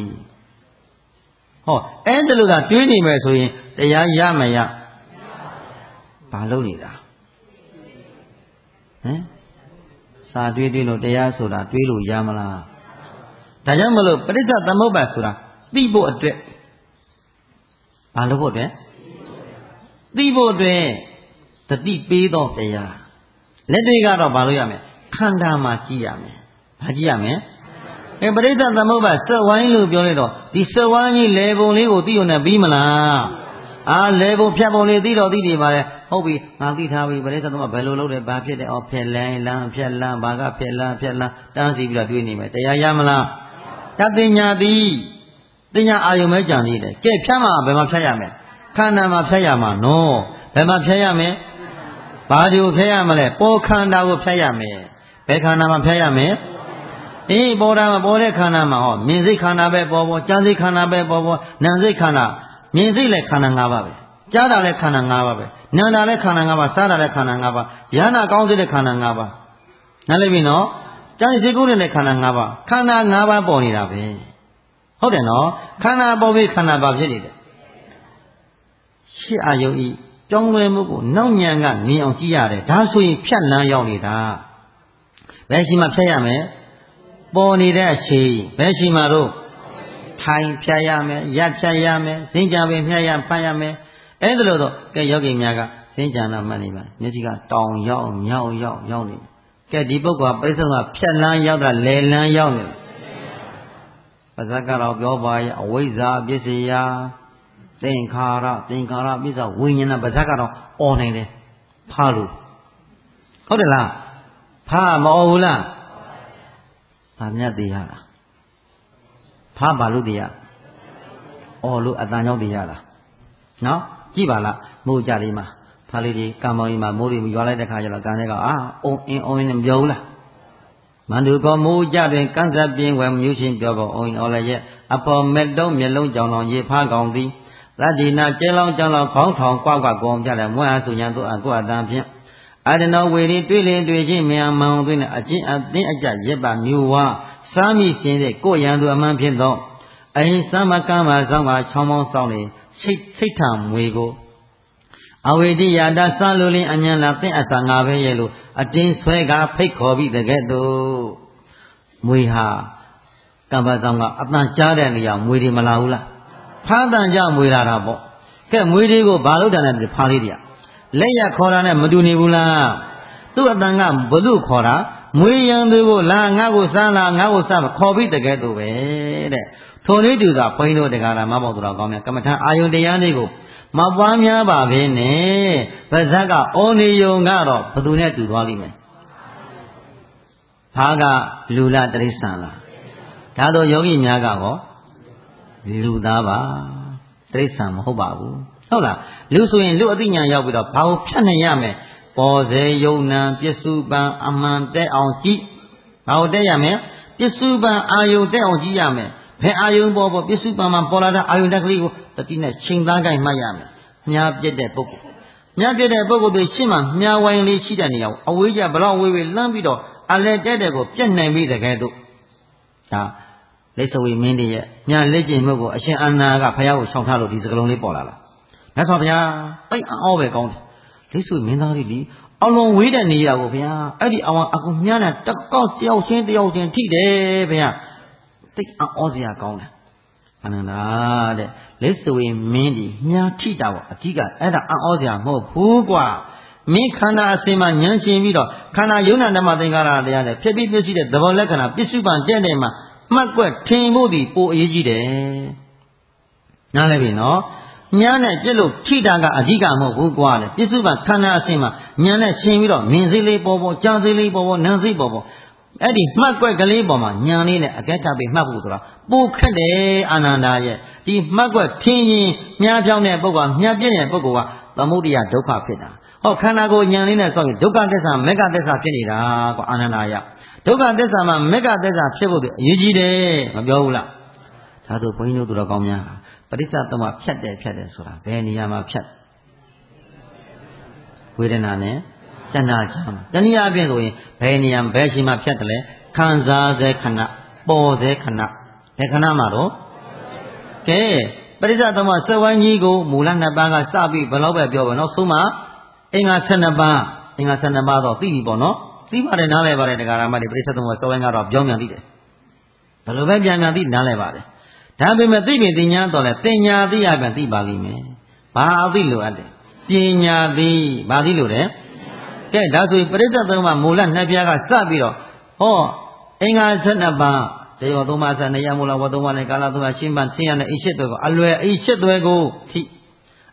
[SPEAKER 2] အဲ့ဒါလို့သာတွေးနေမယ်ဆိုရင်တရားရမရဘာလုပ်နေတာစာတွေးလို့တရားဆိုတာတွေးလို့ရမလားဒါကြောင့်မလို့ပဋိစ္စသမုပ္ပါဆိုတာသိဖို့အတွက်ဘာလုပ်ဖို့အတွက်သိဖို့အတွက်တတိပေးတော့တရားလက်တွေကတော့ဘာလုပ်ရမလဲခန္ဓာမှာကြည့်ရမယ်ဘာကြည့်ရမလဲပဋိစ္စသမုပ္ပါစက်ဝိုင်းလို့ပြောလိုက်တော့ဒီစက်ဝိုင်းကြီးလေပုံလေးကိုသိုံနဲ့ပြီးမလားလေဘုံဖြတ်ပုံလေးသိတော်သိနေပါလေဟုတ်ပြီငါသိထားပြီပရိသတ်သမဘယ်လိုလုပ်တယ်ဘာဖြစ်တယ်ဖြက်လန်းဖြက်လန်းဘာကဖြက်လန်းတန်းစီပြီးတော့တွေးနေမယ်တရားရမလားတသိညာသည်တင်ညာအာယုံမဲကြံနေတယ်ကဲဖြတ်မှာဘယ်မှာဖြတ်ရမလဲခန္ဓာမှာဖြတ်ရမှာနော်ဘယ်မှာဖြတ်ရမလဲဘာဒီကိုဖြတ်ရမလဲပေါ်ခန္ဓာကိုဖြတ်ရမယ်ဘယ်ခန္ဓာမှာဖြတ်ရမယ်ပေါ်တာမှာပေါ်တဲ့ခန္ဓာမှာမြင်စိတ်ခန္ဓာပဲပေါ်ကြားစိတ်ခန္ဓာပဲပေါ်နာမ်စိတ်ခန္ဓာမြင်စိတ်လည်းခန္ဓာ၅ပါးပဲကြားတာလည်းခန္ဓာ၅ပါးပဲနာမ်တာလည်းခန္ဓာ၅ပါးစားတာလည်းခန္ဓာ၅ပါးယန္နာကောင်းစိတ်တဲ့ခန္ဓာ၅ပါးနားလည်ပြီနော်ကြားစိတ်ကိုယ်နဲ့ခန္ဓာ၅ပါးခန္ဓာ၅ပါးပေါ်နေတာပဲဟုတ်တယ်နော်ခန္ဓာပေါ်ပြီးခန္ဓာပါဖြစ်နေတယ်ရှေ့အာယုံဤကြောင်းလွယ်မှုကိုနောက်ညံကမြင်အောင်ကြည့်ရတယ်ဒါဆိုရင်ဖြတ်လန်းရောက်နေတာဘယ်ရှိမှဖြတ်ရမယ်ပေါ်နေတဲ့အရှိဘယ်ရှိမှတော့ထိုင်ဖြတ်ရမယ်ရပ်ဖြတ်ရမယ်စင်ကြံပင်ဖြတ်ရဖတ်ရမယ်အဲ့ဒါလို့တော့ကဲယောဂီများကစင်ကြံတော့မှတ်နေပါမျက်စိကတောင်ရောက်မြောက်ရောက်နေကဲဒီပုဂ္ဂိုလ်ကပြိဿကဖြတ်လန်းရောက်တာလဲလန်းရောက်နေပါဇက်ကတော့ပြောပါရဲ့အဝိဇ္ဇာပစ္စယသင်္ခါရပစ္စဝိညာဏပါဇက်ကတော့អော်နိုင်တယ်ဖားလို့ဟုတ်တယ်လားဖားမអော်ဘူးလားဗာမြတ်သေးရလားဖားပါလို့သေးရအော်လို့အတန်ကြောင့်သေးရလားနော်ကြည့်ပါလားမိုးကြလေးမှာဖားလေးဒီကံမောင်ကြီးမှာမိုးတွေရွာလိုက်တဲ့ခါကျတော့ကံတွေကအုံအင်းနဲ့ပြောဘူးလားမန္တုကောမိုးကြတွင်ကန့်သက်ပြင်းဝဲမြူးချင်းပြောပေါ်အုံအော်လည်းရဲ့အဖော်မဲ့တုံးမျက်လုံးကြောင်တော်ရေဖားကောင်သည်သတ္တိနာကျဲလောင်းကြောင်လောင်းခေါင်းထောင်ကွာကုံပြတယ်မွဲအားစုညာတို့အတန်ဖြင့်အာရဏဝေရီတွေ့လင်တွေ့ချင်းမြန်မောင်သွင်းအချင်းအသိအကြရက်ပါမျိုးဝါစားမိရှင်တဲ့ကိုရန်သူအမှန်ဖြစ်သောအဟိသမကမ္မဆောင်ကချောင်းမောင်းဆောင်နေစိတ်ထံမွေကိုအဝိဒိယတာစလူလင်းအញ្ញလာသင်အစာငါပဲရဲ့လို့အတင်းဆွဲကဖိတ်ခေါ်ပြီးတကဲ့သို့မွေဟာကမ္မဆောင်ကအတန်ကြားတဲ့နေရာမွေတွေမလာဘူးလားဖားတန်ကြမွေလာတာပေါ့ကဲမွေတွေကိုဘာလို့တန်တယ်ဖားလေးတွေကလက်ရခေါ်တာနဲ့မတူနေဘူးလားသူ့အတန်ကဘလို့ခေါ်တာမွေရန်သူကိုလာငါ့ကိုစားလာငါ့ကိုစားမခေါ်ပြီးတကဲ့သို့ပဲတဲ့ထိုနည်းတူသာဘုန်းကြီးတို့တရားနာမပေါတော်ကောင်းများကမ္မထအာယုန်တရားတွေကိုမပွားများပါဘဲနဲ့ပါဇက်ကအော်နေယုံကတော့ဘသူနဲ့တူသွားလိမ့်မယ်ဘာကလူလားတိရစ္ဆာန်လားဒါတော့ယောဂီများကဟောလူသားပါတိရစ္ဆာန်မဟုတ်ပါဘူးဟုတ်လားလူဆိုရင်လူအသိဉာဏ်ရောက်ပြီးတော့ဘာကိုဖြတ်နိုင်ရမယ်ပေါ်စေယုံနံပစ္စုပန်အမှန်တဲ့အောင်ကြည့်ဘာကိုတဲ့ရမယ်ပစ္စုပန်အာယုန်တဲ့အောင်ကြည့်ရမယ်ဘယ်အာယုန်ပေါ်ပစ္စုပန်မှာပေါ်လာတဲ့အာယုန်တက်ကလေးကိုတတိနဲ့ချိန်သားကိုင်းမှတ်ရမယ်မြားပြက်တဲ့ပုဂ္ဂိုလ်တွေရှင်းမှမြားဝိုင်းလေးရှိတဲ့နေရာကိုအဝေးကျဘလောက်ဝေးဝေးလမ်းပြီးတော့အလဲတဲ့တဲ့ကိုပြက်နိုင်ပြီးတကယ်တော့ဒါလိษဝီမင်းတည်းရဲ့မြားလက်ကျင်မှုကိုအရှင်အာနာကဖယားကိုရှောင်ထားလို့ဒီစကလုံးလေးပေါ်လာလားမြတ်စွာဘုရားတိတ်အောပဲကောင်းတယ်လိษဝီမင်းသားလေးဒီအလွန်ဝေးတဲ့နေရာကိုဘုရားအဲ့ဒီအောင်အကူမြားနဲ့တကောက်တယောက်ချင်းထိတယ်ဘုရားတိတ်အောစရာကောင်းတယ်အနန္ဒာတဲ့လိษဝီမင်းဒီမြားထိတာပေါ့အဓိကအဲ့ဒါအောစရာမဟုတ်ဘူးကွာမင်းခန္ဓာအစင်မှာဉာဏ်ရှင်ပြီးတော့ခန္ဓာယုံနာဓမ္မသင်္ကာရတရားနဲ့ဖြစ်ပြီးပြည့်စုံတဲ့သဘောလက္ခဏာပစ္စုပန်တဲ့တဲ့မှာမှတ်ကွက်ထင်ဖို့ဒီပိုအရေးကြီးတယ်နားလည်ပြီနော်ဉာဏ်နဲ့ပြည့်လို့ထိတာကအဓိကမဟုတ်ဘူးကွာလေပစ္စုပန်ခန္ဓာအစင်မှာဉာဏ်နဲ့ရှင်ပြီးတော့မြင်စိလေးပေါ်ကြားစိလေးပေါ်နားစိပေါ်အဲ့ဒီမှတ်ကွက်ကလေးပေါ်မှာဉာဏ်လေးနဲ့အကဲခတ်ပြီးမှတ်ဖို့ဆိုတာပိုခက်တယ်အာနန္ဒာရဲ့ဒီမှတ်ကွက်ထင်ရင်မြားပြောင်းတဲ့ပုဂ္ဂိုလ်ကမြားပြည့်တဲ့ပုဂ္ဂိုလ်ကသမုဒိယဒုက္ခဖြစ်တာဟောခန္ဓာကိုယ်ဉာဏ်လေးနဲ့စောင့်ရင်ဒုက္ခသစ္စာမေဃသစ္စာဖြစ်နေတာကွာအာနန္ဒာယဒုက္ခသစ္စာမှာမေဃသစ္စာဖြစ်ဖို့အရေးကြီးတယ်မပြောဘူးလားဒါဆိုဘုန်းကြီးတို့သူတော်ကောင်းများပရိစ္ဆသမဖြတ်တယ်ဆိုတာဘယ်နေရာမှာဖြတ်ဝေဒနာနဲ့တဏှာကြောင့်တနည်းအားဖြင့်ဆိုရင်ဘယ်နေရာဘယ်ရှိမှဖြတ်တယ်လဲခံစားစေခဏပေါ်စေခဏဘယ်ခဏမှာတော့ကဲပရိစ္ဆသမစဝိုင်းကြီးကိုမူလ2ပါးကစပြီးဘယ်လောက်ပဲပြောပါတော့ဆုံးမအင်္ဂါ12ပါးတော့သိပြီပေါ့နော်သိပါတယ်နားလည်ပါတယ်တရားဓမ္မတွေပရိစ္ဆသမစဝိုင်းကတော့ပြောင်းပြန်သိတယ်ဘယ်လိုပဲပြန်သိနားလည်ပါတယ်ဒါပေမဲ့သိပြီသိညာတော့လဲတင်ညာသိရပြန်သိပါလိမ့်မယ်ဘာအသိလိုအပ်တယ်ပညာသိဘာသိလို့လဲကဲဒါဆိုပရိစ္ဆသမမူလ2ပြားကစပြီးတော့ဟောအင်္ဂါ12ပါးတေယောသုံးပါးစနေယမူလဝသုံးပါးနဲ့ကာလသုံးပါးရှင်းပန်းဆင်းရဲတဲ့အိရှစ်သွဲကိုအလွယ်အိရှစ်သွဲကိုထိ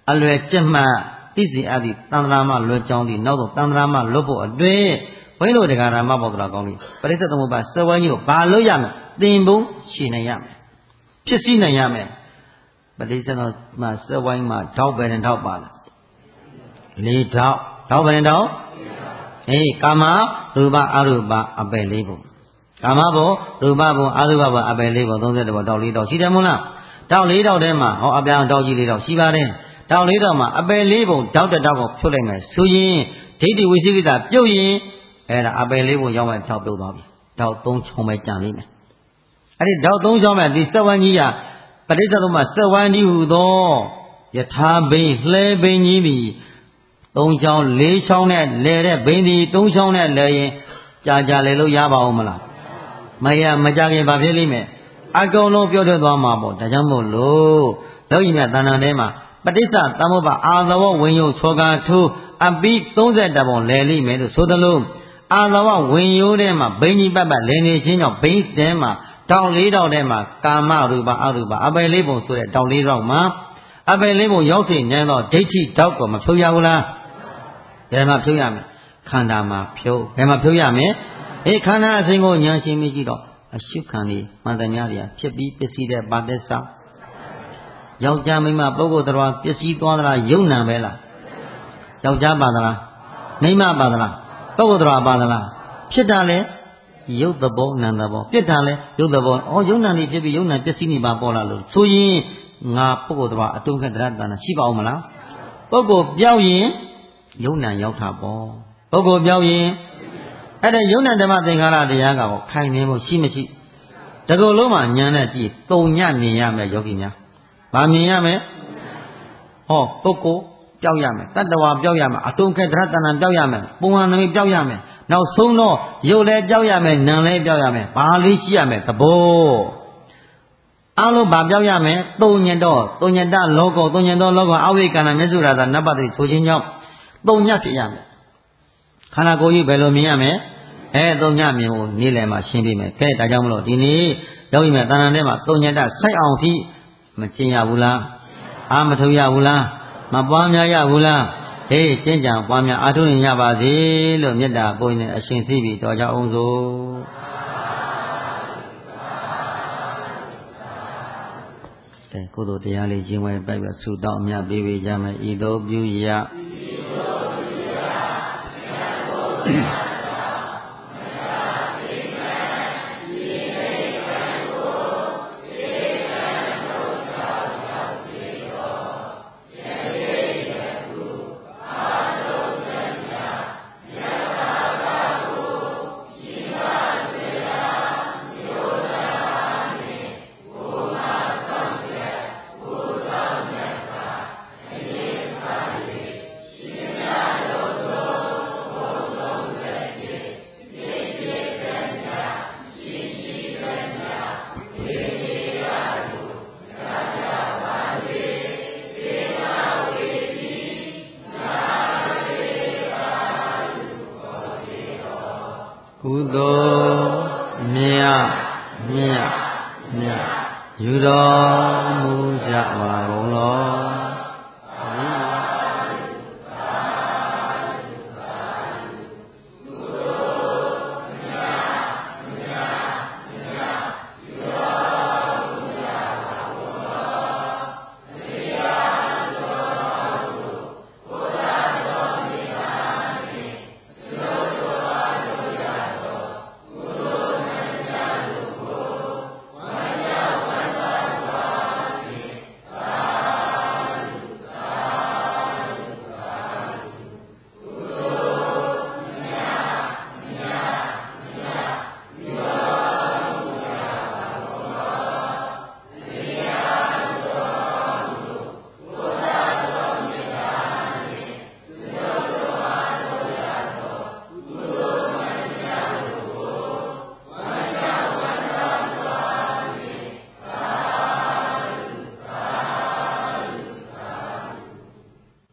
[SPEAKER 2] အလွယ်ကျက်မှတ်သိစီအပ်သည့်တန်ត្រာမလွယ်ကြောင်းသည့်နောက်ဆုံးတန်ត្រာမလွတ်ဖို့အတွင်းဘုန်းကြီးတို့တရားဓမ္မပေါတော်ကောင်းပြီပရိစ္ဆေသမုပ္ပါစဝိုင်းကြီးကိုဘာလို့ရမလဲသင်ဖို့ရှင်းနိုင်ရမယ်ဖြစ်စည်းနိုင်ရမယ်ပရိစ္ဆေသမုပ္ပါစဝိုင်းမှာထောက်ပဲနဲ့ထောက်ပါလားလေးထောက်ပဲနဲ့ထောက်ကာမရူပအရူပအပယ်လေးပုံကာမဘုံရူပဘုံအရူပဘုံအပယ်လေးပုံ30ဘောတောက်4တောက်ရှိတယ်မို့လားတောက်4တောက်ထဲမှာဟောအပြောင်တောက်ကြီး4တောက်ရှိပါတယ်တောက်4တောက်မှာအပယ်လေးပုံတောက်1တောက်ကိုဖြုတ်လိုက်မယ်ဆိုရင်ဒိဋ္ဌိဝိသိကိစ္စပြုတ်ရင်အဲ့ဒါအပယ်လေးပုံရောက်မှတောက်ပြုတ်သွားပြီတောက်3ချုံပဲကြံလိမ့်မယ်အဲ့ဒီတောက်3ချုံပဲဒီစက်ဝန်းကြီးကပဋိစ္စသမစက်ဝန်းကြီးဟူသောယထာဘိန်းလှဲဘိန်းကြီးပြီး3ချောင်း4ချောင်းနဲ့လဲတဲ့ဘိန်းဒီ3ချောင်းနဲ့လဲရင်ကြာလဲလို့ရပါဦးမလားမကြခင်ဘာဖြစ်လိမ့်မယ်အကုန်လုံးပြောထွက်သွားမှာပေါ့ဒါကြောင့်မို့လို့လောကီမြတ်တဏ္ဍာထဲမှာပဋိစ္စသမုပ္ပါအာသဝဝိညုချောကာထိုးအပိ30ပုံလဲလိမ့်မယ်လို့ဆိုသလိုအာသဝဝိညုထဲမှာဘိန်းကြီးပတ်လဲနေခြင်းကြောင့်ဘိန်းတဲမှာတောက်4တောက်ထဲမှာကာမရူပအရူပအပယ်လေးပုံဆိုတဲ့တောက်4တောက်မှာအပယ်လေးပုံရောက်စေနိုင်သောဒိဋ္ဌိတောက်ကိုမဖြုတ်ရဘူးလားဘယ်မှာဖြုတ်ရမလဲခန္ဓာမှာဖြုတ်ဘယ်မှာဖြုတ်ရမလဲခန္ဓာအစဉ်ကိုဉာဏ်ရှင်းပြီးကြည့်တော့အရှုခံဒီမှန်သမျှတွေကဖြစ်ပြီးပစ္စည်းတဲ့ပါသက်စာယောက်ျားမိန်းမပုဂ္ဂိုလ်တော်ပစ္စည်းသွားသလားယုံနံပဲလားယောက်ျားပါသလားမိန်းမပါသလားပုဂ္ဂိုလ်တော်ပါသလားဖြစ်တာလေယုတ်သဘောနံသဘောပြစ်တာလေယုတ်သဘောယုံနံနေဖြစ်ပြီးယုံနံပစ္စည်းနေပါပေါ်လာလို့ဆိုရင်ငါပုဂ္ဂိုလ်တော်အတုံးခက်တရတနာရှိပါဦးမလားပုဂ္ဂိုလ်ပြောက်ရင်ယုံနံရောက်တာပေါ့ပုဂ္ဂိုလ်ပြောက်ရင်အဲ့ဒါယုံနံဓမ္မသင်္ခါရတရားကခိုင်မြဲမှုရှိမရှိတကူလုံးမှာဉာဏ်နဲ့ကြည့်တုံညမြင်ရမယ်ယောဂီများဗာမြင်ရမယ်ဟောပုဂ္ဂိုလ်ပျောက်ရမယ်တတ္တဝါပျောက်ရမယ်အတုံးခက်တရတနာပျောက်ရမယ်ပုံဟံသမီးပျောက်ရမယ်နောက်ဆုံးတော့ရုပ်လည်းပျောက်ရမယ်နာမ်လည်းပျောက်ရမယ်ဘာလေးရှိရမယ်သဘောအလုံးဘာပျောက်ရမယ်တုံညတလောကောတုံညတောလောကောအဝိကန္နမျက်စုရာသာနပ္ပတိဆိုခြင်းကြောင့်တုံညဖြစ်ရမယ်ခန္ဓာကိုယ်ကြီးဘယ်လိုမြင်ရမလဲတုံညမြင်ဖို့နေ့လယ်မှာရှင်းပြမယ်ကဲဒါကြောင့်မလို့ဒီနေ့ရောက်ပြီမဲ့တဏ္ဍာထဲမှာတုံညတစိုက်အောင်ထိမကျင်ရဘူးလားအာမထုတ်ရဘူးလားမပွားများရဘူးလားကျင့်ကြံပွားများအားထုတ်နေရပါစေလို့မေတ္တာပို့နေအရှင်သိပြီတော်ကြအောင်စို့ကုသိုလ်တရားလေးခြင်းဝဲပိုက်ပြီးဆုတောင်းအမြတ်ပေးကြမယ်ဤသို့ပြုရကုသိုလ်မြတ်ယူတော်